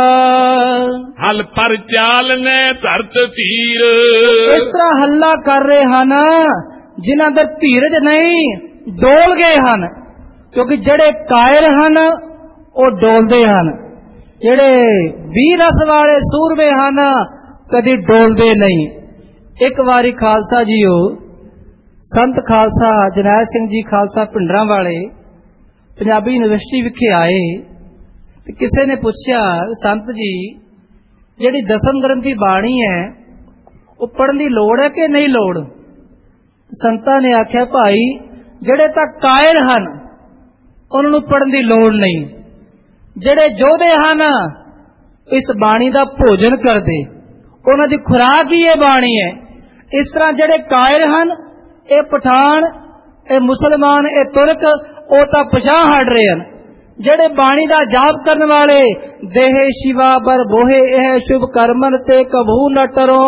ਹਲ ਪਰ ਚਾਲ ਨੇ ਧਰਤ ਧੀਰ। ਇਸ ਤਰ੍ਹਾਂ ਹੱਲਾ ਕਰ ਰਹੇ ਹਨ ਜਿਨ੍ਹਾਂ ਦਾ ਧੀਰਜ ਨਹੀਂ, ਡੋਲ ਗਏ ਹਨ। ਕਿਉਂਕਿ ਜਿਹੜੇ ਕਾਇਰ ਹਨ ਉਹ ਡੋਲਦੇ ਹਨ, ਜਿਹੜੇ ਵੀਰ ਰਸ ਵਾਲੇ ਸੂਰਮੇ ਹਨ ਕਦੀ ਡੋਲਦੇ ਨਹੀਂ। ਇੱਕ ਵਾਰੀ ਖਾਲਸਾ ਜੀਓ, ਸੰਤ ਖਾਲਸਾ ਜਰਨੈਲ ਸਿੰਘ ਜੀ ਖਾਲਸਾ ਭਿੰਡਰਾਂ ਵਾਲੇ ਪੰਜਾਬੀ ਯੂਨੀਵਰਸਿਟੀ ਵਿਖੇ ਆਏ ਤੇ ਕਿਸੇ ਨੇ ਪੁੱਛਿਆ, ਸੰਤ ਜੀ ਜਿਹੜੀ ਦਸਮ ਗ੍ਰੰਥ ਦੀ ਬਾਣੀ ਹੈ ਉਹ ਪੜ੍ਹਨ ਦੀ ਲੋੜ ਹੈ ਕਿ ਨਹੀਂ ਲੋੜ? ਸੰਤਾਂ ਨੇ ਆਖਿਆ, ਭਾਈ ਜਿਹੜੇ ਤਾਂ ਕਾਇਰ ਹਨ ਉਹਨਾਂ ਨੂੰ ਪੜ੍ਹਨ ਦੀ ਲੋੜ ਨਹੀਂ, ਜਿਹੜੇ ਯੋਧੇ ਹਨ ਇਸ ਬਾਣੀ ਦਾ ਭੋਜਨ ਕਰਦੇ, ਉਹਨਾਂ ਦੀ ਖੁਰਾਕ ਹੀ ਇਹ ਬਾਣੀ ਹੈ। ਇਸ ਤਰ੍ਹਾਂ ਜਿਹੜੇ ਕਾਇਰ ਹਨ, ਇਹ ਪਠਾਨ, ਇਹ ਮੁਸਲਮਾਨ, ਇਹ ਤੁਰਕ, ਉਹ ਤਾਂ ਪਛਾਣ ਹਟ ਰਹੇ ਹਨ। ਜਿਹੜੇ ਬਾਣੀ ਦਾ ਜਾਪ ਕਰਨ ਵਾਲੇ, ਦੇਹ ਸ਼ਿਵਾ ਬਰ ਬੋਹੇ ਇਹ ਸ਼ੁਭ ਕਰਮਨ ਤੇ ਕਬੂ ਨ ਟਰੋ,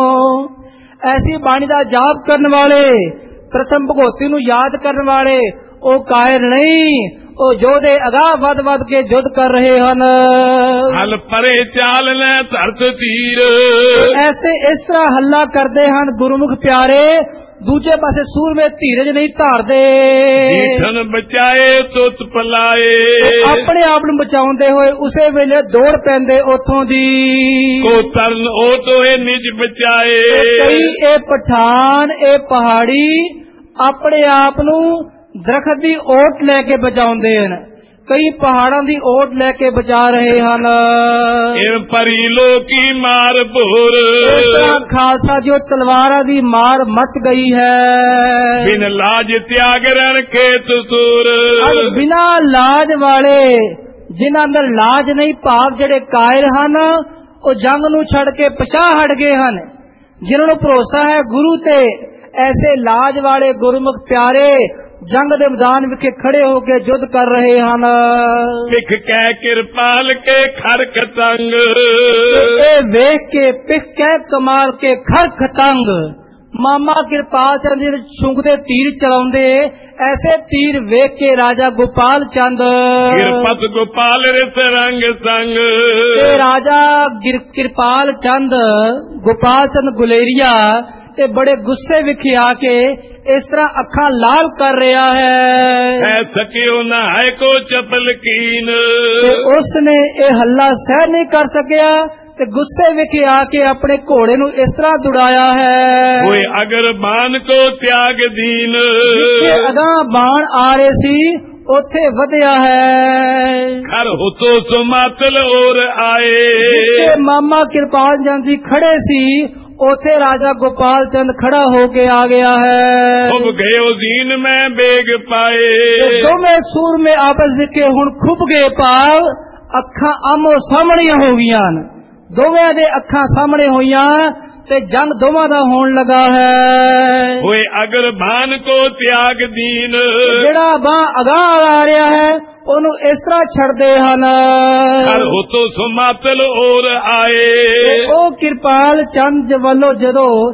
ਐਸੀ ਬਾਣੀ ਦਾ ਜਾਪ ਕਰਨ ਵਾਲੇ, ਪ੍ਰਥਮ ਭਗਵਤੀ ਨੂੰ ਯਾਦ ਕਰਨ ਵਾਲੇ, ਉਹ ਕਾਇਰ ਨਹੀਂ, ਉਹ ਯੋਧੇ ਅਗਾਹ ਵੱਧ ਕੇ ਯੁੱਧ ਕਰ ਰਹੇ ਹਨ। ਹਲ ਪਰੇ ਚਾਲ ਲੈ ਧਰਤ ਧੀਰ। ਐਸੇ ਇਸ ਤਰ੍ਹਾਂ ਹੱਲਾ ਕਰਦੇ ਹਨ ਗੁਰਮੁਖ ਪਿਆਰੇ, ਦੂਜੇ ਪਾਸੇ ਸੂਰਮੇ ਧੀਰਜ ਨਹੀਂ ਧਾਰਦੇ। ਢੀਠਨ ਬਚਾਏ ਤੁਤ ਪਲਾਏ। ਆਪਣੇ ਆਪ ਨੂੰ ਬਚਾਉਂਦੇ ਹੋਏ ਉਸੇ ਵੇਲੇ ਦੌੜ ਪੈਂਦੇ ਉਥੋਂ ਦੀ। ਕੋ ਤਰਨ ਉਹ ਤੋਏ ਨਿਜ ਬਚਾਏ। ਕਈ ਇਹ ਪਠਾਨ, ਇਹ ਪਹਾੜੀ ਆਪਣੇ ਆਪ ਨੂੰ ਦਰਖਤ ਦੀ ਓਟ ਲੈ ਕੇ ਬਚਾਉਂਦੇ ਹਨ, ਕਈ ਪਹਾੜਾਂ ਦੀ ਓਟ ਲੈ ਕੇ ਬਚਾ ਰਹੇ ਹਨ। ਇਹ ਪਰੀ ਲੋਕੀ ਮਾਰ ਭੋਰ। ਖਾਲਸਾ ਜੋ ਤਲਵਾਰਾਂ ਦੀ ਮਾਰ ਮਚ ਗਈ ਹੈ। ਬਿਨ ਲਾਜ ਤਿਆਗ ਰਣ ਖੇਤ ਸੂਰ। ਬਿਨਾ ਲਾਜ ਵਾਲੇ, ਜਿਨ੍ਹਾਂ ਅੰਦਰ ਲਾਜ ਨਹੀਂ, ਭਾਵ ਜਿਹੜੇ ਕਾਇਰ ਹਨ ਉਹ ਜੰਗ ਨੂੰ ਛੱਡ ਕੇ ਪਿਛਾਂਹ ਹਟ ਗਏ ਹਨ। ਜਿਨ੍ਹਾਂ ਨੂੰ ਭਰੋਸਾ ਹੈ ਗੁਰੂ ਤੇ, ਐਸੇ ਲਾਜ ਵਾਲੇ ਗੁਰਮੁਖ ਪਿਆਰੇ ਜੰਗ ਦੇ ਮੈਦਾਨ ਵਿਖੇ ਖੜੇ ਹੋ ਕੇ ਯੁੱਧ ਕਰ ਰਹੇ ਹਨ। ਪਿਖ ਕਹਿ ਕਿਰਪਾਲ ਕੇ ਖਰ ਖਤੰਗ। ਇਹ ਵੇਖ ਕੇ ਪਿਖ ਕਹਿ ਕਮਾਲ ਕੇ ਖਰ ਖਤੰਗ, ਮਾਮਾ ਕਿਰਪਾਲ ਚੰਦ ਜੀ ਸ਼ੁੰਗ ਦੇ ਤੀਰ ਚਲਾਉਂਦੇ, ਐਸੇ ਤੀਰ ਵੇਖ ਕੇ ਰਾਜਾ ਗੋਪਾਲ ਚੰਦ, ਗਿਰਪਤ ਗੋਪਾਲ ਰਿਸ ਰੰਗ ਸੰਗ, ਤੇ ਰਾਜਾ ਕਿਰਪਾਲ ਚੰਦ ਗੋਪਾਲ ਚੰਦ ਗੁਲੇਰੀਆ ਤੇ ਬੜੇ ਗੁੱਸੇ ਵਿਖੇ ਆ ਕੇ ਇਸ ਤਰ੍ਹਾਂ ਅੱਖਾਂ ਲਾਲ ਕਰ ਰਿਹਾ ਹੈ। ਸਕਿਓ ਨਾ ਹੈ ਕੋ ਚਪਲ ਕੀਨ। ਉਸ ਨੇ ਇਹ ਹੱਲਾ ਸਹਿ ਨਹੀਂ ਕਰ ਸਕਿਆ ਤੇ ਗੁੱਸੇ ਵਿਖੇ ਆ ਕੇ ਆਪਣੇ ਘੋੜੇ ਨੂੰ ਇਸ ਤਰ੍ਹਾਂ ਦੁੜਾਇਆ ਹੈ। ਹੋਏ ਅਗਰ ਬਾਣ ਕੋ ਤਿਆਗ ਦੀਨ। ਜਿੱਥੇ ਅਗਾਂਹ ਬਾਣ ਆ ਰਹੇ ਸੀ ਉੱਥੇ ਵਧਿਆ ਹੈ। ਖਰ ਹੁਤੋ ਸੁਮਾਤਲ ਔਰ ਆਏ। ਜਿੱਥੇ ਮਾਮਾ ਕਿਰਪਾਲ ਚੰਦ ਜੀ ਖੜੇ ਸੀ ਉੱਥੇ ਰਾਜਾ ਗੋਪਾਲ ਚੰਦ ਖੜਾ ਹੋ ਕੇ ਆ ਗਿਆ ਹੈ। ਖੁਬ ਗਏ ਦੀਨ ਮੈਂ ਬੇਗ ਪਾਏ। ਦੋਵੇਂ ਸੂਰਮੇ ਆਪਸ ਵਿੱਚ ਹੁਣ ਖੁੱਬ ਗਏ, ਭਾਵ ਅੱਖਾਂ ਆਮੋ ਸਾਹਮਣੀਆਂ ਹੋ ਗਈਆਂ, ਦੋਵਾਂ ਦੇ ਅੱਖਾਂ ਸਾਹਮਣੇ ਹੋਈਆਂ ਤੇ ਜੰਗ ਦੋਵਾਂ ਦਾ ਹੋਣ ਲੱਗਾ ਹੈ। ਹੋਏ ਅਗਰ ਬਾਣ ਕੋ ਤਿਆਗ ਦੀਨ। ਜਿਹੜਾ ਬਾਹ ਅਗਾਂਹ ਆ ਰਿਹਾ ਹੈ ਉਹਨੂੰ ਇਸ ਤਰ੍ਹਾਂ ਛੱਡਦੇ ਹਨ। ਹਰ ਹੁਤੋ ਸੁਮਾਤਲ ਔਰ ਆਏ। ਉਹ ਕਿਰਪਾਲ ਚੰਦ ਵੱਲੋਂ ਜਦੋਂ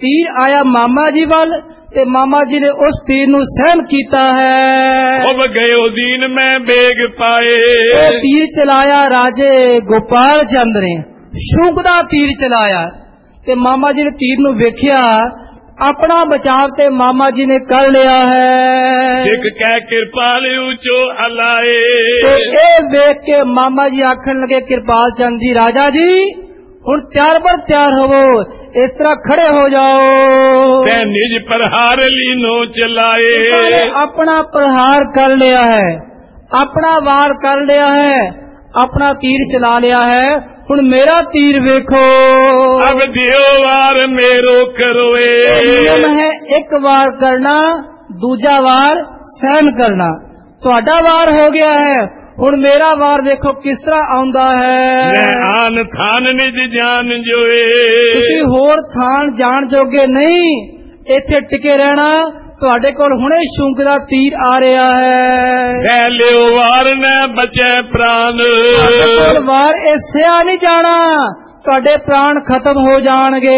ਤੀਰ ਆਇਆ ਮਾਮਾ ਜੀ ਵੱਲ ਤੇ ਮਾਮਾ ਜੀ ਨੇ ਉਸ ਤੀਰ ਨੂੰ ਸਹਿਣ ਕੀਤਾ ਹੈ। ਖੁਬ ਗਇਓ ਦੀਨ ਮੈਂ ਬੇਗ ਪਾਏ। ਇਹ ਤੀਰ ਚਲਾਇਆ ਰਾਜੇ ਗੋਪਾਲ ਚੰਦ ਨੇ, ਸ਼ੁੰਗ ਦਾ ਤੀਰ ਚਲਾਇਆ ਤੇ ਮਾਮਾ ਜੀ ਨੇ ਤੀਰ ਨੂੰ ਵੇਖਿਆ, ਆਪਣਾ ਬਚਾਵ ਤੇ ਮਾਮਾ ਜੀ ਨੇ ਕਰ ਲਿਆ ਹੈ। ਇੱਕ ਕਹਿ ਕਿਰਪਾਲ ਉੱਚੋ ਹਲਾਏ। ਤੇ ਇਹ ਵੇਖ ਕੇ ਮਾਮਾ ਜੀ ਆਖਣ ਲਗੇ, ਕਿਰਪਾਲ ਚੰਦ ਜੀ ਰਾਜਾ ਜੀ ਹੁਣ ਤਿਆਰ ਬਰ ਤਿਆਰ ਹੋਵੋ, ਇਸ ਤਰ੍ਹਾਂ ਖੜੇ ਹੋ ਜਾਓ। ਤੇ ਨਿਜ ਪ੍ਰਹਾਰ ਲੀਨੋ ਚਲਾਏ। ਆਪਣਾ ਪ੍ਰਹਾਰ ਕਰ ਲਿਆ ਹੈ, ਆਪਣਾ ਵਾਰ ਕਰ ਲਿਆ ਹੈ, ਆਪਣਾ ਤੀਰ ਚਲਾ ਲਿਆ ਹੈ। ਹੁਣ ਮੇਰਾ ਤੀਰ ਵੇਖੋ। ਅਬ ਦਿਓ ਵਾਰ ਮੇਰੋ ਕਰੋਏ। ਨਿਯਮ ਹੈ ਇੱਕ ਵਾਰ ਕਰਨਾ, ਦੂਜਾ ਵਾਰ ਸਹਿਣ ਕਰਨਾ। ਤੁਹਾਡਾ ਵਾਰ ਹੋ ਗਿਆ ਹੈ, ਹੁਣ ਮੇਰਾ ਵਾਰ ਵੇਖੋ ਕਿਸ ਤਰ੍ਹਾਂ ਆਉਂਦਾ ਹੈ। ਮੈਂ ਆਨ ਥਾਨ ਨਿਜ ਜਾਨ ਜੋਏ। ਤੁਸੀਂ ਹੋਰ ਥਾਨ ਜਾਣ ਜੋਗੇ ਨਹੀਂ, ਇੱਥੇ ਟਿਕੇ ਰਹਿਣਾ। ਤੁਹਾਡੇ ਕੋਲ ਹੁਣੇ ਸ਼ੁੰਗ ਦਾ ਤੀਰ ਆ ਰਿਹਾ ਹੈ। ਸਹਿ ਲਿਓ ਵਾਰ ਨਾ ਬਚੇ ਪ੍ਰਾਨ। ਤੁਹਾਡੇ ਕੋਲ ਵਾਰ ਇਹ ਸਿਆ ਨਹੀਂ ਜਾਣਾ, ਤੁਹਾਡੇ ਪ੍ਰਾਣ ਖਤਮ ਹੋ ਜਾਣਗੇ।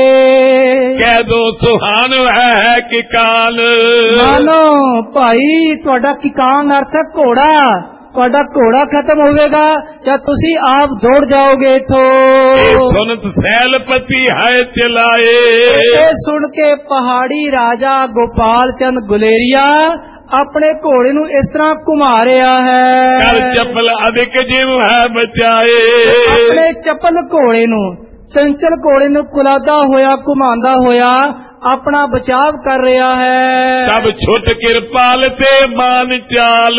ਕਹਿ ਦੋ ਸੁਹਾਨ ਹੈ ਕਿਕਾਨ। ਮਾਨੋ ਭਾਈ, ਤੁਹਾਡਾ ਕਿਕਾਨ ਅਰਥ ਹੈ ਘੋੜਾ। ਤੁਹਾਡਾ ਘੋੜਾ ਖਤਮ ਹੋਵੇਗਾ ਜਾਂ ਤੁਸੀਂ ਆਪ ਦੌੜ ਜਾਓਗੇ ਇਥੋਂ। ਸੁਨਤ ਸੈਲਪਤੀ ਹੈ ਚਲਾਏ। ਇਹ ਸੁਣ ਕੇ ਪਹਾੜੀ ਰਾਜਾ ਗੋਪਾਲ ਚੰਦ ਗੁਲੇਰੀਆ ਆਪਣੇ ਘੋੜੇ ਨੂੰ ਇਸ ਤਰ੍ਹਾਂ ਘੁਮਾ ਰਿਹਾ ਹੈ। ਕਰ ਚੱਪਲ ਅਧਿਕ ਜਿਵ ਹੈ ਬਚਾਏ। ਆਪਣੇ ਚੱਪਲ ਘੋੜੇ ਨੂੰ, ਚੰਚਲ ਘੋੜੇ ਨੂੰ ਕੁਲਾਦਾ ਹੋਇਆ, ਘੁਮਾਉਂਦਾ ਹੋਇਆ ਆਪਣਾ ਬਚਾਵ ਕਰ ਰਿਹਾ ਹੈ। ਤਬ ਛੁੱਟ ਕਿਰਪਾਲ ਤੇ ਮਾਨ ਚਾਲ।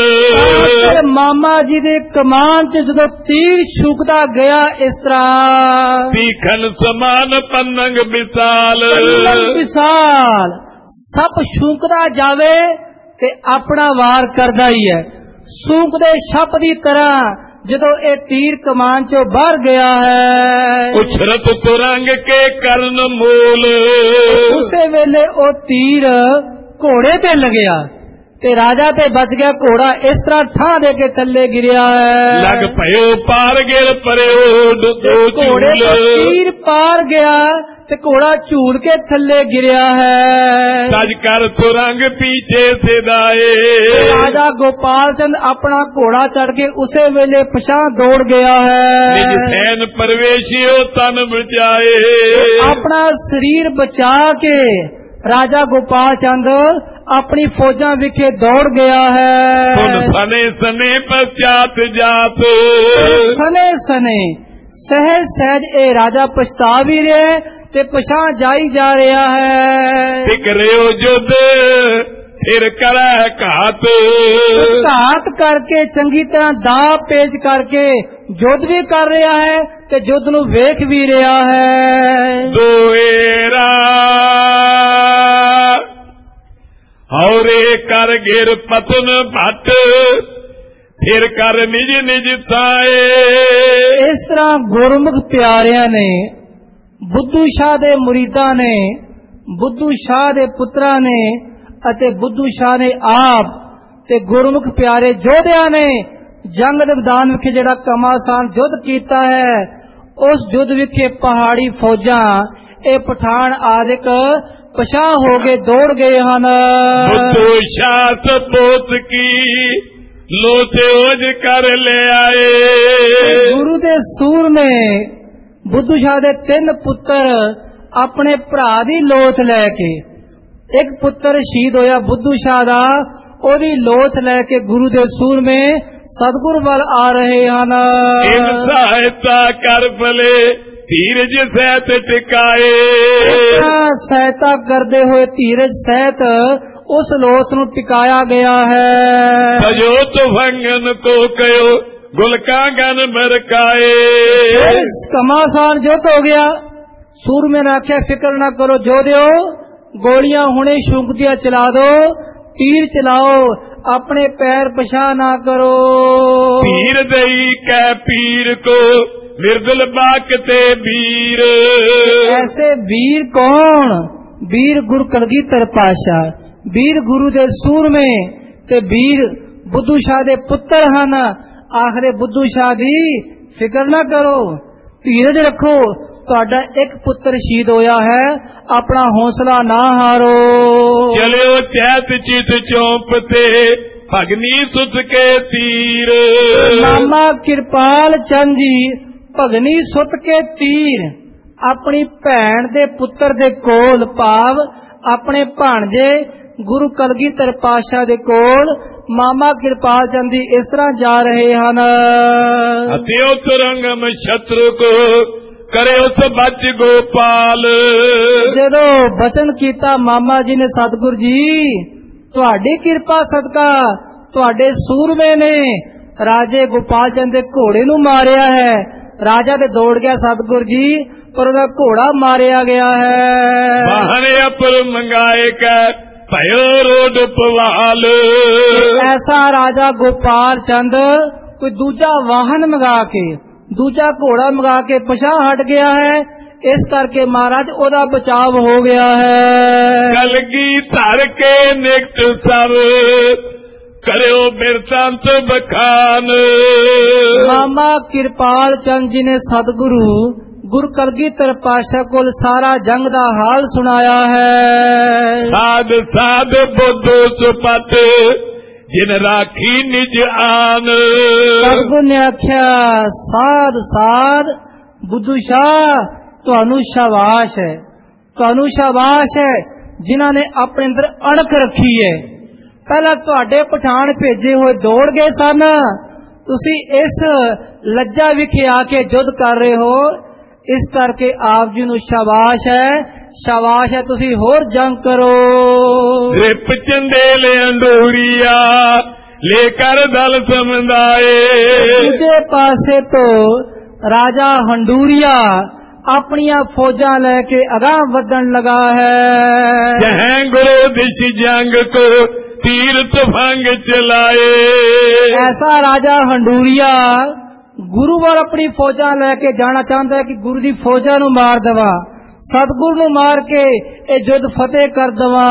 ਮਾਮਾ ਜੀ ਦੇ ਕਮਾਨ ਚ ਜਦੋਂ ਤੀਰ ਛੁਕਦਾ ਗਿਆ ਇਸ ਤਰ੍ਹਾਂ, ਤੀਖਨ ਸਮਾਨ ਪੰਨੰਗ ਵਿਸਾਲ। ਵਿਸਾਲ ਸੱਪ ਛੂਕਦਾ ਜਾਵੇ ਤੇ ਆਪਣਾ ਵਾਰ ਕਰਦਾ ਹੀ ਹੈ। ਸੂਕਦੇ ਸੱਪ ਦੀ ਤਰ੍ਹਾਂ ਜਦੋਂ ਇਹ ਤੀਰ ਕਮਾਨ ਚੋਂ ਬਾਹਰ ਗਿਆ ਹੈ, ਉਛਰਤ ਤੁਰੰਗ ਕੇ ਕਰਨ ਮੂਲ। ਉਸੇ ਵੇਲੇ ਉਹ ਤੀਰ ਘੋੜੇ ਤੇ ਲੱਗਿਆ ਤੇ ਰਾਜਾ ਤੇ ਬਚ ਗਿਆ। ਘੋੜਾ ਇਸ ਤਰ੍ਹਾਂ ਠਾਂ ਦੇ ਕੇ ਥੱਲੇ ਗਿਰਿਆ ਹੈ। ਲਗ ਭਇਓ ਪਾਰ ਗਿਰ ਪਰਿਓ। ਘੋੜੇ ਤੋਂ ਤੀਰ ਪਾਰ ਗਿਆ ਤੇ ਘੋੜਾ ਝੂਲ ਕੇ ਥੱਲੇ ਗਿਰਿਆ ਹੈ। ਸਜ ਕਰ ਤੁਰੰਗ ਪੀਛੇ ਸਿਦਾਏ। ਰਾਜਾ ਗੋਪਾਲ ਚੰਦ ਆਪਣਾ ਘੋੜਾ ਚੜ ਕੇ ਉਸੇ ਵੇਲੇ ਪਛਾਂ ਦੌੜ ਗਿਆ ਹੈ। ਨਿਜ ਸੈਨ ਪਰਵੇਸ਼ਿਓ ਤਨ ਬਚਾਏ। ਆਪਣਾ ਸਰੀਰ ਬਚਾ ਕੇ ਰਾਜਾ ਗੋਪਾਲ ਚੰਦ ਆਪਣੀ ਫੌਜਾਂ ਵਿਖੇ ਦੌੜ ਗਿਆ ਹੈ। ਸੁਨ ਸਨੇ ਸਨੇ ਪਛਾਤ ਜਾਤ। ਸਨੇ ਸਨੇ ਸਹਿਜ ਸਹਿਜ ਇਹ ਰਾਜਾ ਪਛਤਾ ਵੀ ਰਿਹਾ ਤੇ ਪਛਾਂ ਜਾਈ ਜਾ ਰਿਹਾ ਹੈ। ਟਿਕਰਿਓ ਜੁਦ ਸਿਰ ਕਰੈ ਘਾਤ। ਘਾਤ ਕਰਕੇ ਚੰਗੀ ਤਰ੍ਹਾਂ ਦਾਅ ਪੇਚ ਕਰਕੇ ਯੁੱਧ ਵੀ ਕਰ ਰਿਹਾ ਹੈ ਤੇ ਯੁੱਧ ਨੂੰ ਵੇਖ ਵੀ ਰਿਹਾ ਹੈ। ਦੋਏਰਾ ਹੌਰੇ ਕਰ ਗਿਰ ਪਤਨ ਭੱਟ। ਸਿਰ ਕਰ ਨਿਜ ਨਿਜ ਥਾਏ। ਇਸ ਤਰ੍ਹਾਂ ਗੁਰਮੁਖ ਪਿਆਰਿਆਂ ਨੇ, ਬੁੱਧੂ ਸ਼ਾਹ ਦੇ ਮੁਰੀਦਾਂ ਨੇ, ਬੁੱਧੂ ਸ਼ਾਹ ਦੇ ਪੁੱਤਰਾਂ ਨੇ ਅਤੇ ਬੁੱਧੂ ਸ਼ਾਹ ਨੇ ਆਪ ਤੇ ਗੁਰਮੁਖ ਪਿਆਰੇ ਯੋਧਿਆਂ ਨੇ ਜੰਗ ਦੇ ਮੈਦਾਨ ਵਿਖੇ ਜਿਹੜਾ ਕਮਾਸਾਨ ਯੁੱਧ ਕੀਤਾ ਹੈ, ਉਸ ਯੁੱਧ ਵਿਖੇ ਪਹਾੜੀ ਫੌਜਾਂ ਇਹ ਪਠਾਨ ਆਦਿਕ ਪਛਾਂ ਹੋ ਕੇ ਦੌੜ ਗਏ ਹਨ। ਬੁੱਧੂ ਸ਼ਾਹ ਸਪੋਤ ਕੀ ਲੋਤੇ ਉਜ ਕਰ ਲੈ ਆਏ। ਗੁਰੂ ਦੇ ਸੂਰਮੇ ਬੁੱਧੂ ਸ਼ਾਹ ਦੇ 3 ਪੁੱਤਰ ਆਪਣੇ ਭਰਾ ਦੀ ਲੋਥ ਲੈ ਕੇ, ਇੱਕ ਪੁੱਤਰ ਸ਼ਹੀਦ ਹੋਇਆ ਬੁੱਧੂ ਸ਼ਾਹ ਦਾ, ਉਹਦੀ ਲੋਥ ਲੈ ਕੇ ਗੁਰੂ ਦੇ ਸੂਰਮੇ ਸਤਿਗੁਰ ਵੱਲ ਆ ਰਹੇ ਹਨ। ਇਨ ਸਹਾਇਤਾ ਕਰ ਭਲੇ ਧੀਰਜ ਸਹਿਤ ਟਿਕਾਏ। ਸਹਾਇਤਾ ਕਰਦੇ ਹੋਏ ਧੀਰਜ ਸਹਿਤ ਉਸ ਲੋਥ ਨੂੰ ਟਿਕਾਇਆ ਗਿਆ ਹੈ। ਸਜੋ ਤੁਫੰਗਨ ਕੋ ਕਯੋ ਗੁਲਕਾਂਗਨ ਮਰਕਾਏ। ਕਮਾਸਾਨ ਜੁੱਧ ਹੋ ਗਿਆ। ਸੂਰਮੇ ਨੇ ਆਖਿਆ ਫਿਕਰ ਨਾ ਕਰੋ ਜੋਧਿਓ, ਗੋਲੀਆਂ ਹੁਣੇ ਸ਼ੁੰਕਦੀਆਂ ਚਲਾ ਦੋ, ਤੀਰ ਚਲਾਓ, ਆਪਣੇ ਪੈਰ ਪਛਾਂ ਨਾ ਕਰੋ। ਪੀਰ ਦਈ ਕੈ ਪੀਰ ਕੋ ਨਿਰਦਲ ਬਾਕਤੇ ਵੀਰ। ਐਸੇ ਵੀਰ ਕੌਣ? ਵੀਰ ਗੁਰੂ ਕਲਗੀਧਰ ਪਾਤਸ਼ਾਹ, ਵੀਰ ਗੁਰੂ ਦੇ ਸੂਰਮੇ ਤੇ ਵੀਰ ਬੁੱਧੂ ਸ਼ਾਹ ਦੇ ਪੁੱਤਰ ਹਨ। ਆਖਰੇ ਬੁੱਧੂ ਸ਼ਾਹ ਦੀ ਫਿਕਰ ਨਾ ਕਰੋ, ਧੀਰਜ ਰੱਖੋ, ਤੁਹਾਡਾ ਇੱਕ ਪੁੱਤਰ ਸ਼ਹੀਦ ਹੋਇਆ ਹੈ, ਆਪਣਾ ਹੌਸਲਾ ਨਾ ਹਾਰੋ। ਚਲਿਓ ਚੈਤ ਚਿਤ ਚੌਂਪ ਤੇ ਭਗਨੀ ਸੁਤ ਕੇ ਤੀਰ। ਮਾਮਾ ਕਿਰਪਾਲ ਚੰਦ ਜੀ ਭਗਨੀ ਸੁਤ ਕੇ ਤੀਰ ਆਪਣੀ ਭੈਣ ਦੇ ਪੁੱਤਰ ਦੇ ਕੋਲ, ਭਾਵ ਆਪਣੇ ਭਾਣਜੇ ਗੁਰੂ ਕਲਗੀਧਰ ਪਾਤਸ਼ਾਹ ਦੇ ਕੋਲ ਮਾਮਾ ਕਿਰਪਾਲ ਚੰਦ ਜੀ ਇਸ ਤਰ੍ਹਾਂ ਜਾ ਰਹੇ ਹਨ। ਅਤਿਉ ਤੁਰੰਗਮ ਸ਼ਤਰੂ ਕੋ ਕਰਿਓ ਸ ਬਚ ਗੋਪਾਲ। ਜਦੋਂ ਬਚਨ ਕੀਤਾ ਮਾਮਾ ਜੀ ਨੇ, ਸਤਿਗੁਰ ਜੀ ਤੁਹਾਡੀ ਕਿਰਪਾ ਸਦਕਾ ਤੁਹਾਡੇ ਸੂਰਮੇ ਨੇ ਰਾਜੇ ਗੋਪਾਲ ਚੰਦ ਦੇ ਘੋੜੇ ਨੂੰ ਮਾਰਿਆ ਹੈ। ਰਾਜਾ ਤੇ ਦੌੜ ਗਿਆ ਸਤਿਗੁਰ ਜੀ, ਪਰ ਉਹਦਾ ਘੋੜਾ ਮਾਰਿਆ ਗਿਆ ਹੈ। ਵਾਹਨ ਅਪਰ ਮੰਗਾਏ ਕੈ ਭਇਓ ਰੋਡ ਪਵਾਲ। ਐਸਾ ਰਾਜਾ ਗੋਪਾਲ ਚੰਦ ਕੋਈ ਦੂਜਾ ਵਾਹਨ ਮੰਗਾ ਕੇ, ਦੂਜਾ ਘੋੜਾ ਮੰਗਾ ਕੇ ਪਿਛਾਂਹ ਹਟ ਗਿਆ ਹੈ, ਇਸ ਕਰਕੇ ਮਹਾਰਾਜ ਉਹਦਾ ਬਚਾਵ ਹੋ ਗਿਆ ਹੈ। ਕਲਗੀ ਧਰ ਕੇ ਨਿਕਟ ਸਭ ਕਰਿਓ ਬਿਰਤੰਤ ਬਖਾਨ। ਮਾਮਾ ਕਿਰਪਾਲ ਚੰਦ ਜੀ ਨੇ ਸਤਿਗੁਰੂ ਗੁਰੂ ਕਲਗੀਧਰ ਪਾਤਸ਼ਾਹ ਕੋਲ ਸਾਰਾ ਜੰਗ ਦਾ ਹਾਲ ਸੁਣਾਇਆ ਹੈ। ਸਾਧ ਸਾਧ ਬੁੱਧ ਸੁਪਤ ਜਿਨ ਰਾਖੀ ਨਿਜ ਆਨ। ਸਤਿਗੁਰ ਨੇ ਆਖਿਆ, ਸਾਧ ਸਾਧ ਬੁੱਧੂ ਸ਼ਾਹ ਤੁਹਾਨੂੰ ਸ਼ਾਬਾਸ਼ ਹੈ, ਤੁਹਾਨੂੰ ਸ਼ਾਬਾਸ਼ ਹੈ ਜਿਨ੍ਹਾਂ ਨੇ ਆਪਣੇ ਅੰਦਰ ਅਣਖ ਰੱਖੀ ਹੈ। ਪਹਿਲਾਂ ਤੁਹਾਡੇ ਪਠਾਨ ਭੇਜੇ ਹੋਏ ਦੌੜ ਗਏ ਸਨ, ਤੁਸੀਂ ਇਸ ਲੱਜਾ ਵਿਖੇ ਆ ਕੇ ਯੁੱਧ ਕਰ ਰਹੇ ਹੋ, ਇਸ ਕਰਕੇ ਆਪ ਜੀ ਨੂੰ ਸ਼ਾਬਾਸ਼ ਹੈ, ਸ਼ਾਬਾਸ਼ ਹੈ, ਤੁਸੀਂ ਹੋਰ ਜੰਗ ਕਰੋ। ਰਿਪ ਚੰਦੇਲ ਅੰਡੂਰੀਆ ਲੈ ਕਰ ਦਲ ਸਮਝਾਏ। ਦੂਜੇ ਪਾਸੇ ਤੋਂ ਰਾਜਾ ਹੰਡੂਰੀਆ ਆਪਣੀਆਂ ਫੌਜਾਂ ਲੈ ਕੇ ਅਗਾਂਹ ਵਧਣ ਲਗਾ ਹੈ। ਜਹਾਂ ਗੁਰੂ ਦਿਸ਼ ਜੰਗ ਕੋ ਤੀਰ ਤਫੰਗ ਚਲਾਏ। ਐਸਾ ਰਾਜਾ ਹੰਡੂਰੀਆ ਗੁਰੂ ਵੱਲ ਆਪਣੀ ਫੌਜਾਂ ਲੈ ਕੇ ਜਾਣਾ ਚਾਹੁੰਦਾ ਹੈ ਕਿ ਗੁਰੂ ਦੀ ਫੌਜਾਂ ਨੂੰ ਮਾਰ ਦੇਵਾਂ, ਸਤਿਗੁਰੂ ਨੂੰ ਮਾਰ ਕੇ ਇਹ ਯੁੱਧ ਫਤਿਹ ਕਰ ਦੇਵਾਂ।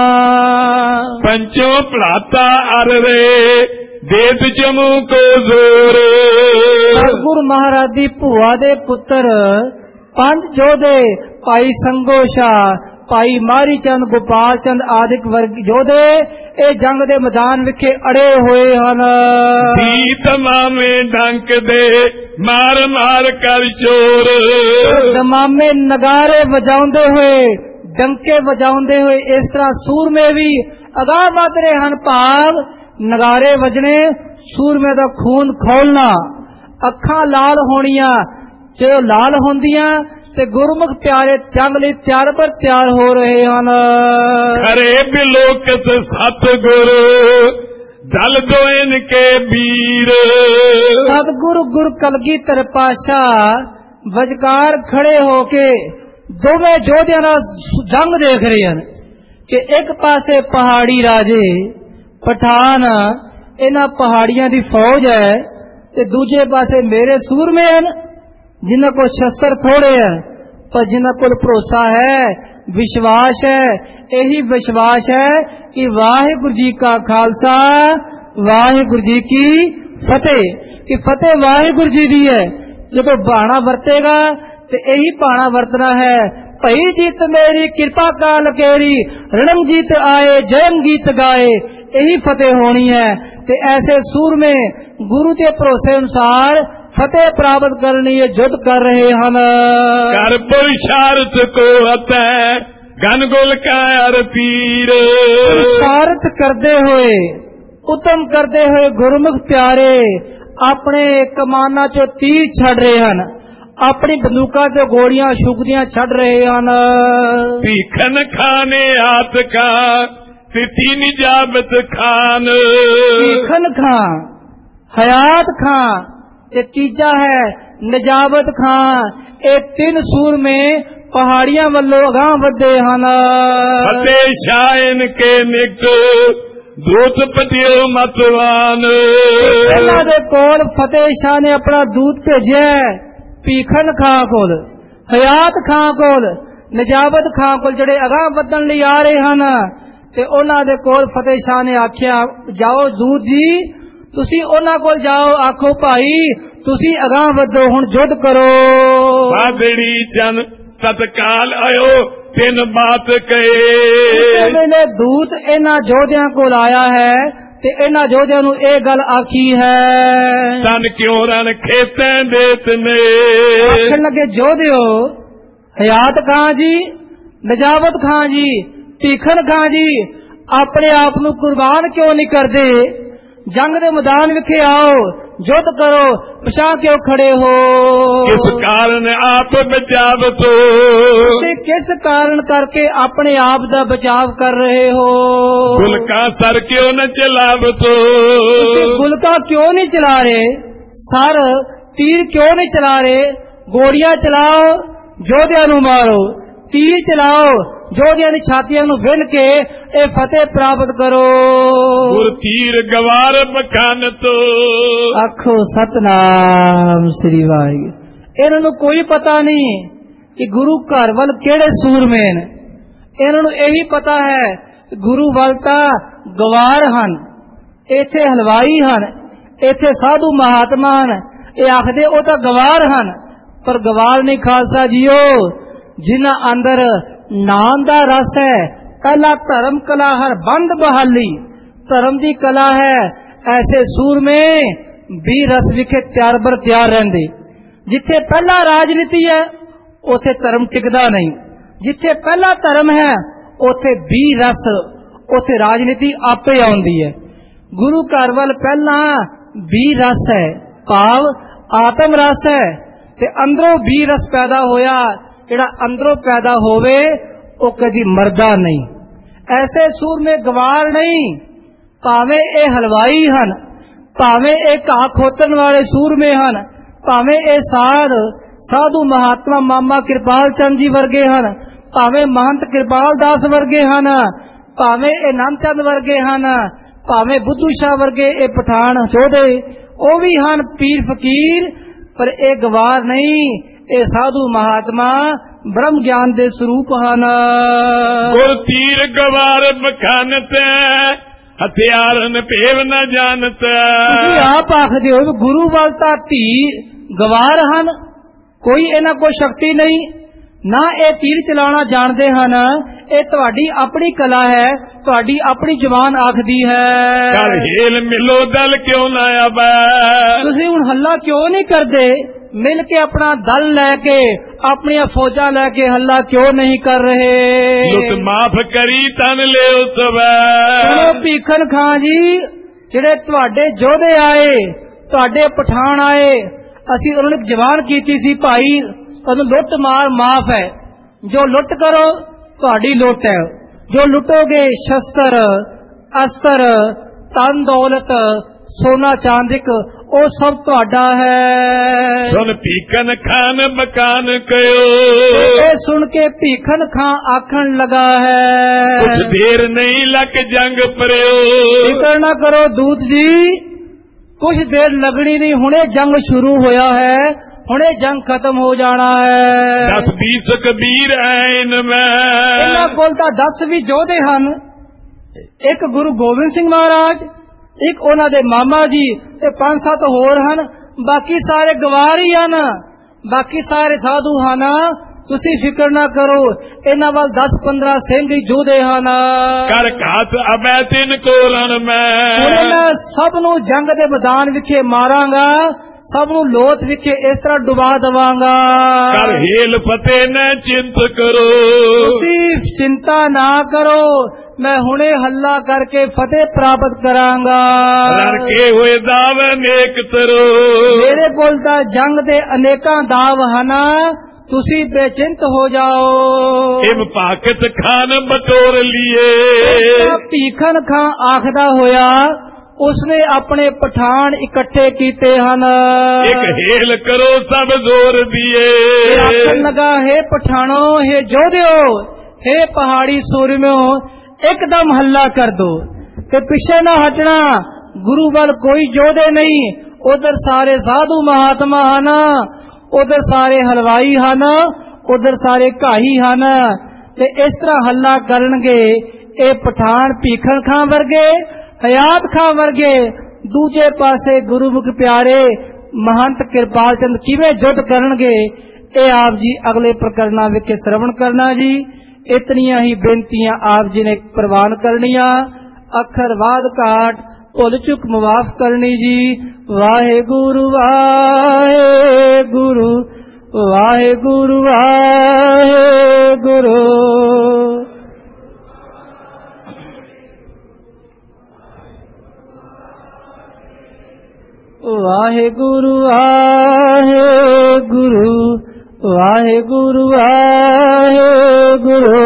ਪੰਚੋਂ ਭਲਾਤਾ ਅਰ ਰੇ ਦੇਤ ਜਮੂ ਕੋ ਜ਼ੋਰ। ਸਤਿਗੁਰੂ ਮਹਾਰਾਜ ਦੀ ਭੂਆ ਦੇ ਪੁੱਤਰ ਪੰਜ ਯੋਧੇ ਭਾਈ ਸੰਗੋ ਸ਼ਾਹ, ਭਾਈ ਮਾਰੀ ਚੰਦ, ਗੋਪਾਲ ਚੰਦ ਆਦਿਕ ਵਰਗ ਯੋਧੇ ਇਹ ਜੰਗ ਦੇ ਮੈਦਾਨ ਵਿਖੇ ਅੜੇ ਹੋਏ ਹਨ। ਤਮਾਮੇ ਡੰਕ ਦੇ ਮਾਰ ਮਾਰ ਕਰ ਚੋਰ। ਤਮਾਮੇ ਨਗਾਰੇ ਵਜਾਉਂਦੇ ਹੋਏ, ਡੰਕੇ ਵਜਾਉਂਦੇ ਹੋਏ ਇਸ ਤਰ੍ਹਾਂ ਸੂਰਮੇ ਵੀ ਅਗਾਂਹ ਵਧ ਰਹੇ ਹਨ, ਭਾਵ ਨਗਾਰੇ ਵਜਣੇ, ਸੂਰਮੇ ਦਾ ਖੂਨ ਖੋਲਣਾ, ਅੱਖਾਂ ਲਾਲ ਹੋਣੀਆਂ, ਜਦੋਂ ਲਾਲ ਹੁੰਦੀਆਂ ਤੇ ਗੁਰਮੁਖ ਪਿਆਰੇ ਜੰਗ ਲਈ ਤਿਆਰ ਪਰ ਤਿਆਰ ਹੋ ਰਹੇ ਹਨ। ਖਰੇ ਬਿਲੋਕਸ ਸਤਿਗੁਰੂ ਦਲ ਦੋਇਨ ਕੇ ਵੀਰ। ਸਤਿਗੁਰੂ ਗੁਰੂ ਕਲਗੀਧਰ ਪਾਤਸ਼ਾਹ ਵਜਕਾਰ ਖੜੇ ਹੋ ਕੇ ਦੋਵੇਂ ਯੋਧਿਆਂ ਨਾਲ ਜੰਗ ਦੇਖ ਰਹੇ ਹਨ ਕਿ ਇੱਕ ਪਾਸੇ ਪਹਾੜੀ ਰਾਜੇ ਪਠਾਨ, ਇਹਨਾਂ ਪਹਾੜੀਆਂ ਦੀ ਫੌਜ ਹੈ, ਤੇ ਦੂਜੇ ਪਾਸੇ ਮੇਰੇ ਸੂਰਮੇ ਹਨ ਜਿਨ੍ਹਾਂ ਕੋਲ ਸ਼ਸਤਰ ਥੋੜੇ ਹੈ, ਪਰ ਜਿਨ੍ਹਾਂ ਕੋਲ ਭਰੋਸਾ ਹੈ, ਵਿਸ਼ਵਾਸ ਹੈ। ਇਹੀ ਵਿਸ਼ਵਾਸ ਹੈ ਕਿ ਵਾਹਿਗੁਰੂ ਜੀ ਕਾ ਖਾਲਸਾ, ਵਾਹਿਗੁਰੂ ਜੀ ਕੀ ਫਤਿਹ, ਕਿ ਫਤਿਹ ਵਾਹਿਗੁਰੂ ਜੀ ਦੀ ਹੈ। ਜਦੋਂ ਬਾਣਾ ਵਰਤੇਗਾ ਤੇ ਇਹੀ ਬਾਣਾ ਵਰਤਣਾ ਹੈ, ਭਈ ਜੀਤ ਮੇਰੀ ਕਿਰਪਾ ਕਾਲ ਕੇਰੀ, ਰਣਮ ਜੀਤ ਆਏ ਜਯਮ ਗੀਤ ਗਾਏ, ਇਹੀ ਫਤਿਹ ਹੋਣੀ ਹੈ। ਤੇ ਐਸੇ ਸੂਰਮੇ ਗੁਰੂ ਦੇ ਭਰੋਸੇ ਅਨੁਸਾਰ ਫਤਿਹ ਪ੍ਰਾਪਤ ਕਰਨੀ ਇਹ ਯੁੱਧ ਕਰ ਰਹੇ ਹਨ। ਕਰ ਪੁਰਸ਼ਾਰਥ ਕੋ ਹਤੈ ਗਨ ਗੁਲ ਕੈ ਪੀਰ। ਪੁਰਸ਼ਾਰਥ ਕਰਦੇ ਹੋਏ, ਉਤਮ ਕਰਦੇ ਹੋਏ ਗੁਰਮੁਖ ਪਿਆਰੇ ਆਪਣੇ ਕਮਾਨਾਂ ਚੋਂ ਤੀਰ ਛੱਡ ਰਹੇ ਹਨ, ਆਪਣੀ ਬੰਦੂਕਾਂ ਚੋਂ ਗੋਲੀਆਂ ਸ਼ੁਕਦੀਆਂ ਛੱਡ ਰਹੇ ਹਨ। ਭੀਖਨ ਖਾਨੇ ਆਤ ਕਾ ਤਿਥੀ ਨਿਜਾਬਤ ਖਾਨ। ਭੀਖਨ ਖਾਂ, ਹਯਾਤ ਖਾਂ ਤੇ ਤੀਜਾ ਹੈ ਨਜਾਬਤ ਖਾਂ, ਇਹ ਤਿੰਨ ਸੂਰਮੇ ਪਹਾੜੀਆਂ ਵੱਲੋਂ ਅਗਾਂਹ ਵਧੇ ਹਨ। ਫਤਿਹ ਸ਼ਾਇਨ ਕੇ ਨਿਕਟ ਦੂਤ ਪਤਿਓ ਮਤਵਾਨ। ਇਹਨਾਂ ਦੇ ਕੋਲ ਫਤਿਹ ਸ਼ਾਹ ਨੇ ਆਪਣਾ ਦੂਤ ਭੇਜਿਆ ਭੀਖਨ ਖਾਂ ਕੋਲ, ਹਯਾਤ ਖਾਂ ਕੋਲ, ਨਜਾਬਤ ਖਾਂ ਕੋਲ, ਜਿਹੜੇ ਅਗਾਂਹ ਵਧਣ ਲਈ ਆ ਰਹੇ ਹਨ। ਤੇ ਉਹਨਾਂ ਦੇ ਕੋਲ ਫਤਿਹ ਸ਼ਾਹ ਨੇ ਆਖਿਆ, ਜਾਓ ਦੂਤ ਜੀ, ਤੁਸੀਂ ਉਹਨਾਂ ਕੋਲ ਜਾਓ, ਆਖੋ ਭਾਈ ਤੁਸੀਂ ਅਗਾਂਹ ਵਧੋ, ਹੁਣ ਯੁੱਧ ਕਰੋ। ਬਾਦੜੀ ਚੰਨ ਤਤਕਾਲ ਆਇਓ ਤਿੰਨ ਬਾਤ ਕਹੇ। ਉਸੇ ਵੇਲੇ ਦੂਤ ਇਹਨਾਂ ਯੋਧਿਆਂ ਕੋਲ ਆਇਆ ਹੈ ਤੇ ਇਹਨਾਂ ਯੋਧਿਆਂ ਨੂੰ ਇਹ ਗੱਲ ਆਖੀ ਹੈ। ਤਨ ਕਿਉਂ ਰਨ ਖੇਤਾਂ ਦੇ ਤਨੇ। ਆਖਣ ਲੱਗੇ ਯੋਧਿਓ, ਹਯਾਤ ਖਾਂ ਜੀ, ਨਜਾਵਤ ਖਾਂ ਜੀ, ਭੀਖਨ ਖਾਂ ਜੀ, ਆਪਣੇ ਆਪ ਨੂੰ ਕੁਰਬਾਨ ਕਿਉਂ ਨਹੀਂ ਕਰਦੇ? ਜੰਗ ਦੇ ਮੈਦਾਨ ਵਿਖੇ ਆਓ, ਯੁੱਧ ਕਰੋ, ਪਛਾਣ ਕਿਉਂ ਖੜੇ ਹੋ? ਕਿਸ ਕਾਰਨ ਆਪ ਬਚਾਵਤੋ। ਤੇ ਕਿਸ ਕਾਰਨ ਕਰਕੇ ਆਪਣੇ ਆਪ ਦਾ ਬਚਾਵ ਕਰ ਰਹੇ ਹੋ? ਗੁਲਕਾ ਸਰ ਕਿਉਂ ਨ ਚਲਾਵਤੋ। ਗੁਲਕਾ ਕਿਉਂ ਨਹੀਂ ਚਲਾ ਰਹੇ? ਸਰ ਤੀਰ ਕਿਉਂ ਨਹੀਂ ਚਲਾ ਰਹੇ? ਗੋਲੀਆਂ ਚਲਾਓ, ਯੋਧਿਆਂ ਨੂੰ ਮਾਰੋ, ਤੀਰ ਚਲਾਓ, ਯੋਧਿਆਂ ਦੀ ਛਾਤੀਆਂ ਨੂੰ ਵਿੰਨ ਕੇ ਇਹ ਫਤਿਹ ਪ੍ਰਾਪਤ ਕਰੋ। ਗੁਰ ਤੀਰ ਗਵਾਰ ਬਖਾਨ ਤੋਂ। ਆਖੋ ਸਤਨਾਮ ਸ੍ਰੀ ਵਾਹਿਗੁਰੂ। ਇਹਨਾਂ ਨੂੰ ਕੋਈ ਪਤਾ ਨਹੀਂ ਕਿ ਗੁਰੂ ਘਰ ਵੱਲ ਕਿਹੜੇ ਸੂਰਮੇ ਨੇ। ਇਹਨਾਂ ਨੂੰ ਇਹੀ ਪਤਾ ਹੈ ਕਿ ਗੁਰੂ ਵੱਲ ਤਾਂ ਗਵਾਰ ਹਨ, ਇੱਥੇ ਹਲਵਾਈ ਹਨ, ਇੱਥੇ ਸਾਧੂ ਮਹਾਤਮਾ ਹਨ। ਇਹ ਆਖਦੇ ਉਹ ਤਾਂ ਗਵਾਰ ਹਨ, ਪਰ ਗਵਾਰ ਨਹੀਂ ਖਾਲਸਾ ਜੀਓ, ਜਿਨ੍ਹਾਂ ਅੰਦਰ ਨਾਮ ਦਾ ਰਸ ਹੈ। ਪਹਿਲਾ ਧਰਮ ਕਲਾ ਹਰ ਬੰਦ ਬਹਾਲੀ, ਧਰਮ ਦੀ ਕਲਾ ਹੈ। ਐਸੇ ਸੂਰਮੇ ਵੀ ਰਸ ਵਿਖੇ ਤਿਆਰ ਬਰ ਤਿਆਰ ਰਹਿੰਦੇ। ਜਿੱਥੇ ਪਹਿਲਾ ਰਾਜਨੀਤੀ ਹੈ ਉੱਥੇ ਧਰਮ ਟਿਕਦਾ ਨਹੀਂ। ਜਿੱਥੇ ਪਹਿਲਾ ਧਰਮ ਹੈ ਉੱਥੇ ਵੀ ਰਸ, ਉੱਥੇ ਰਾਜਨੀਤੀ ਆਪੇ ਆਉਂਦੀ ਹੈ। ਗੁਰੂ ਘਰ ਵੱਲ ਪਹਿਲਾਂ ਵੀ ਰਸ ਹੈ, ਭਾਵ ਆਤਮ ਰਸ ਹੈ, ਤੇ ਅੰਦਰੋਂ ਵੀ ਰਸ ਪੈਦਾ ਹੋਇਆ। ਜਿਹੜਾ ਅੰਦਰੋਂ ਪੈਦਾ ਹੋਵੇ ਉਹ ਕਦੀ ਮਰਦਾ ਨਹੀਂ। ਐਸੇ ਸੂਰਮੇ ਗਵਾਰ ਨਹੀਂ, ਭਾਵੇਂ ਇਹ ਹਲਵਾਈ ਹਨ, ਭਾਵੇਂ ਇਹ ਘਾਹ ਖੋਤਣ ਵਾਲੇ ਸੂਰਮੇ ਹਨ, ਭਾਵੇਂ ਇਹ ਸਾਧੂ ਮਹਾਤਮਾ ਮਾਮਾ ਕਿਰਪਾਲ ਚੰਦ ਜੀ ਵਰਗੇ ਹਨ, ਭਾਵੇਂ ਮਹੰਤ ਕਿਰਪਾਲ ਦਾਸ ਵਰਗੇ ਹਨ, ਭਾਵੇਂ ਇਹ ਨੰਦਚੰਦ ਵਰਗੇ ਹਨ, ਭਾਵੇਂ ਬੁੱਧੂ ਸ਼ਾਹ ਵਰਗੇ ਇਹ ਪਠਾਨ ਯੋਧੇ, ਉਹ ਵੀ ਹਨ ਪੀਰ ਫਕੀਰ, ਪਰ ਇਹ ਗਵਾਰ ਨਹੀਂ। ਇਹ ਸਾਧੂ ਮਹਾਤਮਾ ਬ੍ਰਹਮ ਗਿਆਨ ਦੇ ਸਰੂਪ ਹਨ। ਗੁਰ ਤੀਰ ਗਵਾਰ ਬਖਾਨਤ, ਹਥਿਆਰਨ ਭੇਵ ਨ ਜਾਣਤ। ਤੁਸੀਂ ਆਪ ਆਖਦੇ ਹੋ ਵੀ ਗੁਰੂ ਵੱਲ ਤਾਂ ਧੀਰ ਗਵਾਰ ਹਨ, ਕੋਈ ਇਹਨਾਂ ਕੋਲ ਸ਼ਕਤੀ ਨਹੀਂ, ਨਾ ਇਹ ਤੀਰ ਚਲਾਉਣਾ ਜਾਣਦੇ ਹਨ। ਇਹ ਤੁਹਾਡੀ ਆਪਣੀ ਕਲਾ ਹੈ, ਤੁਹਾਡੀ ਆਪਣੀ ਜ਼ੁਬਾਨ ਆਖਦੀ ਹੈ। ਕਰ ਹੀਲ ਮਿਲੋ ਦਲ ਕਿਉਂ ਨਾ ਆਵੇ। ਤੁਸੀਂ ਹੁਣ ਹੱਲਾ ਕਿਉਂ ਨਹੀਂ ਕਰਦੇ? ਮਿਲ ਕੇ ਆਪਣਾ ਦਲ ਲੈ ਕੇ, ਆਪਣੀਆਂ ਫੌਜਾਂ ਲੈ ਕੇ ਹੱਲਾ ਕਿਉਂ ਨਹੀਂ ਕਰ ਰਹੇ? ਲੁੱਟ ਮਾਫ ਕਰੀ ਤਨ ਲਿਓ ਸਵੈ। ਚਲੋ ਭੀਖਨ ਖਾਂ ਜੀ, ਜਿਹੜੇ ਤੁਹਾਡੇ ਯੋਧੇ ਆਏ, ਤੁਹਾਡੇ ਪਠਾਨ ਆਏ, ਅਸੀਂ ਉਹਨਾਂ ਨੂੰ ਜਵਾਨ ਕੀਤੀ ਸੀ ਭਾਈ, ਤੁਹਾਨੂੰ ਲੁੱਟ ਮਾਰ ਮਾਫ ਹੈ। ਜੋ ਲੁੱਟ ਕਰੋ ਤੁਹਾਡੀ ਲੁੱਟ ਹੈ। ਜੋ ਲੁੱਟੋਗੇ ਸ਼ਸਤਰ ਅਸਤਰ ਧਨ ਦੌਲਤ ਸੋਨਾ ਚਾਂਦਿਕ ਉਹ ਸਭ ਤੁਹਾਡਾ ਹੈ। ਸੁਣ ਭੀਖਨ ਖਾਨ ਮਕਾਨ ਕਯੋ। ਇਹ ਸੁਣ ਕੇ ਭੀਖਨ ਖਾਂ ਆਖਣ ਲਗਾ ਹੈ, ਕੁਛ ਦੇਰ ਨਹੀਂ ਲੱਗ ਜੰਗ ਪਰਿਓ। ਫਿਕਰ ਨਾ ਕਰੋ ਦੂਤ ਜੀ, ਕੁਝ ਦੇਰ ਲੱਗਣੀ ਨਹੀਂ, ਹੁਣੇ ਜੰਗ ਸ਼ੁਰੂ ਹੋਇਆ ਹੈ, ਹੁਣੇ ਜੰਗ ਖਤਮ ਹੋ ਜਾਣਾ ਹੈ। 10-20 ਕਬੀਰ ਐਨ ਮੈਂ। ਇਹਨਾਂ ਕੋਲ ਤਾਂ 10 ਵੀ ਯੋਧੇ ਹਨ। ਇੱਕ ਗੁਰੂ ਗੋਬਿੰਦ ਸਿੰਘ ਮਹਾਰਾਜ, ਇੱਕ ਉਹਨਾਂ ਦੇ ਮਾਮਾ ਜੀ, ਤੇ 5-7 ਹੋਰ ਹਨ। ਬਾਕੀ ਸਾਰੇ ਗਵਾਰ ਹੀ ਹਨ, ਬਾਕੀ ਸਾਰੇ ਸਾਧੂ ਹਨ। ਤੁਸੀਂ ਫਿਕਰ ਨਾ ਕਰੋ, ਇਹਨਾਂ ਵੱਲ 10-15 ਸਿੰਘ ਹੀ ਯੋਧੇ ਹਨ। ਕਰ ਘਾਤ ਅਬੈ ਤਿਨ ਕੋ ਰਣ ਹੁਣ ਮੈਂ ਸਭ ਨੂੰ ਜੰਗ ਦੇ ਮੈਦਾਨ ਵਿਖੇ ਮਾਰਾਂਗਾ, ਸਭ ਨੂੰ ਲੋਥ ਵਿਖੇ ਇਸ ਤਰ੍ਹਾਂ ਡੁਬਾ ਦਵਾਂਗਾ। ਕਰ ਹੀਲ ਫਤਿਹ ਨ ਚਿੰਤ ਕਰੋ। ਤੁਸੀਂ ਚਿੰਤਾ ਨਾ ਕਰੋ, मैं हुणे हल्ला करके फतेह प्राप्त करांगा। रन के हुए दाव अनेक तरो। मेरे कोल तां जंग दे अनेकां दाव हन, तुसी बेचिंत हो जाओ। इम पाकित खान बटोर लिए। भीखन खां आखदा होया उसने अपने पठान इकट्ठे कीते हन। एक हेल करो सब जोर दिए। आखन लगा हे पठानो, हे जोधियो, हे पहाड़ी सूरम्यो, एकदम हल्ला कर दो कि पीछे न हटना। गुरु बल कोई जोधे नहीं, उधर सारे साधु महात्मा हन, उधर सारे हलवाई हन, उधर सारे घाई हन। ते इस तरह हल्ला करनगे ये पठान भीखन खां वर्गे, हयात खां वर्गे। दूजे पासे गुरुमुख प्यारे महंत किरपाल चंद किवें जुद्ध करनगे, ਇਹ ਆਪ ਜੀ ਅਗਲੇ ਪ੍ਰਕਰਨਾਂ ਵਿਖੇ ਸ਼ਰਵਣ ਕਰਨਾ ਜੀ। ਇਤਨੀਆਂ ਹੀ ਬੇਨਤੀਆਂ ਆਪ ਜੀ ਨੇ ਪ੍ਰਵਾਨ ਕਰਨੀਆਂ। ਅੱਖਰ ਬਾਦ ਘਾਟ ਭੁੱਲ ਚੁੱਕ ਮੁਆਫ ਕਰਨੀ ਜੀ। ਵਾਹਿਗੁਰੂ ਵਾਹਿਗੁਰੂ ਵਾਹਿਗੁਰੂ ਵਾਹਿਗੁਰੂ। ਵਾਹਿਗੁਰੂ ਵਾਹਿਗੁਰੂ ਵਾਹਿਗੁਰੂ ਵਾਹਿਗੁਰੂ।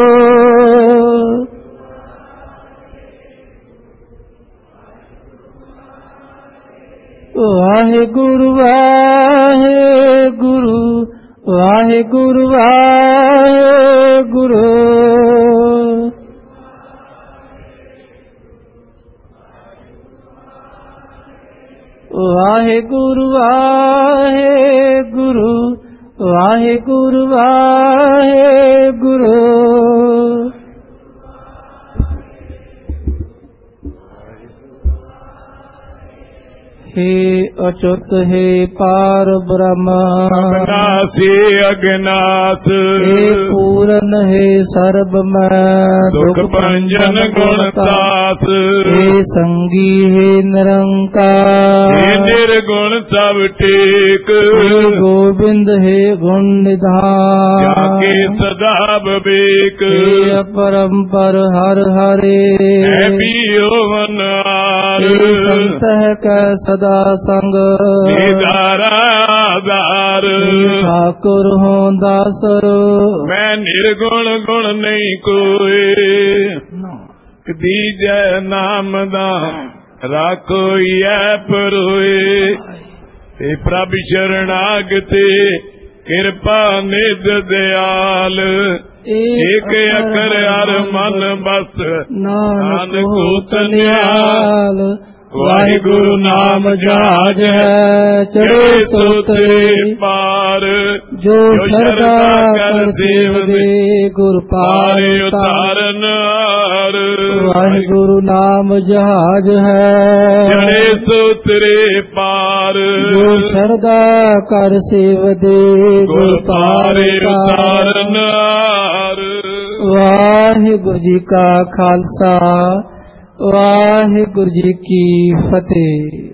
ਵਾਹਿਗੁਰੂ ਵਾਹਿਗੁਰੂ ਵਾਹਿਗੁਰੂ ਵਾਹਿਗੁਰੂ। ਵਾਹਿਗੁਰੂ ਵਾਹਿਗੁਰੂ ਵਾਹਿਗੁਰੂ ਵਾਹਿਗੁਰੂ। हे अच्युत हे पार ब्रह्म अविनाशी अज्ञात हे पूरन हे सर्वमय दुख भंजन गुणतास हे संगी हे निरंकार हे निर्गुण सब टेक हे गोविंद हे गुण निधान जाके सदा विवेक हे अपरंपर हर हरे है पियोवन हे संत है कै सदा संग दारादार ठाकुर हो दासर मैं निर्गुण गुण नहीं कोई दीजै नाम दा राखो ये परोए ते प्रभ शरणागते कृपा निध दयाल एक अखर हर मन बस नानक तनियाल। वाहिगुरु नाम जहाज है चढ़े सोते पार जो शरदा कर सेव दे गुर पार उतारन हार। वाहिगुरु नाम जहाज है चढ़े सोतरे पार जो शरदा कर सेव दे गुर पार उतारन हार। वाहिगुरु जी का खालसा वाहिगुरु जी की फतेह।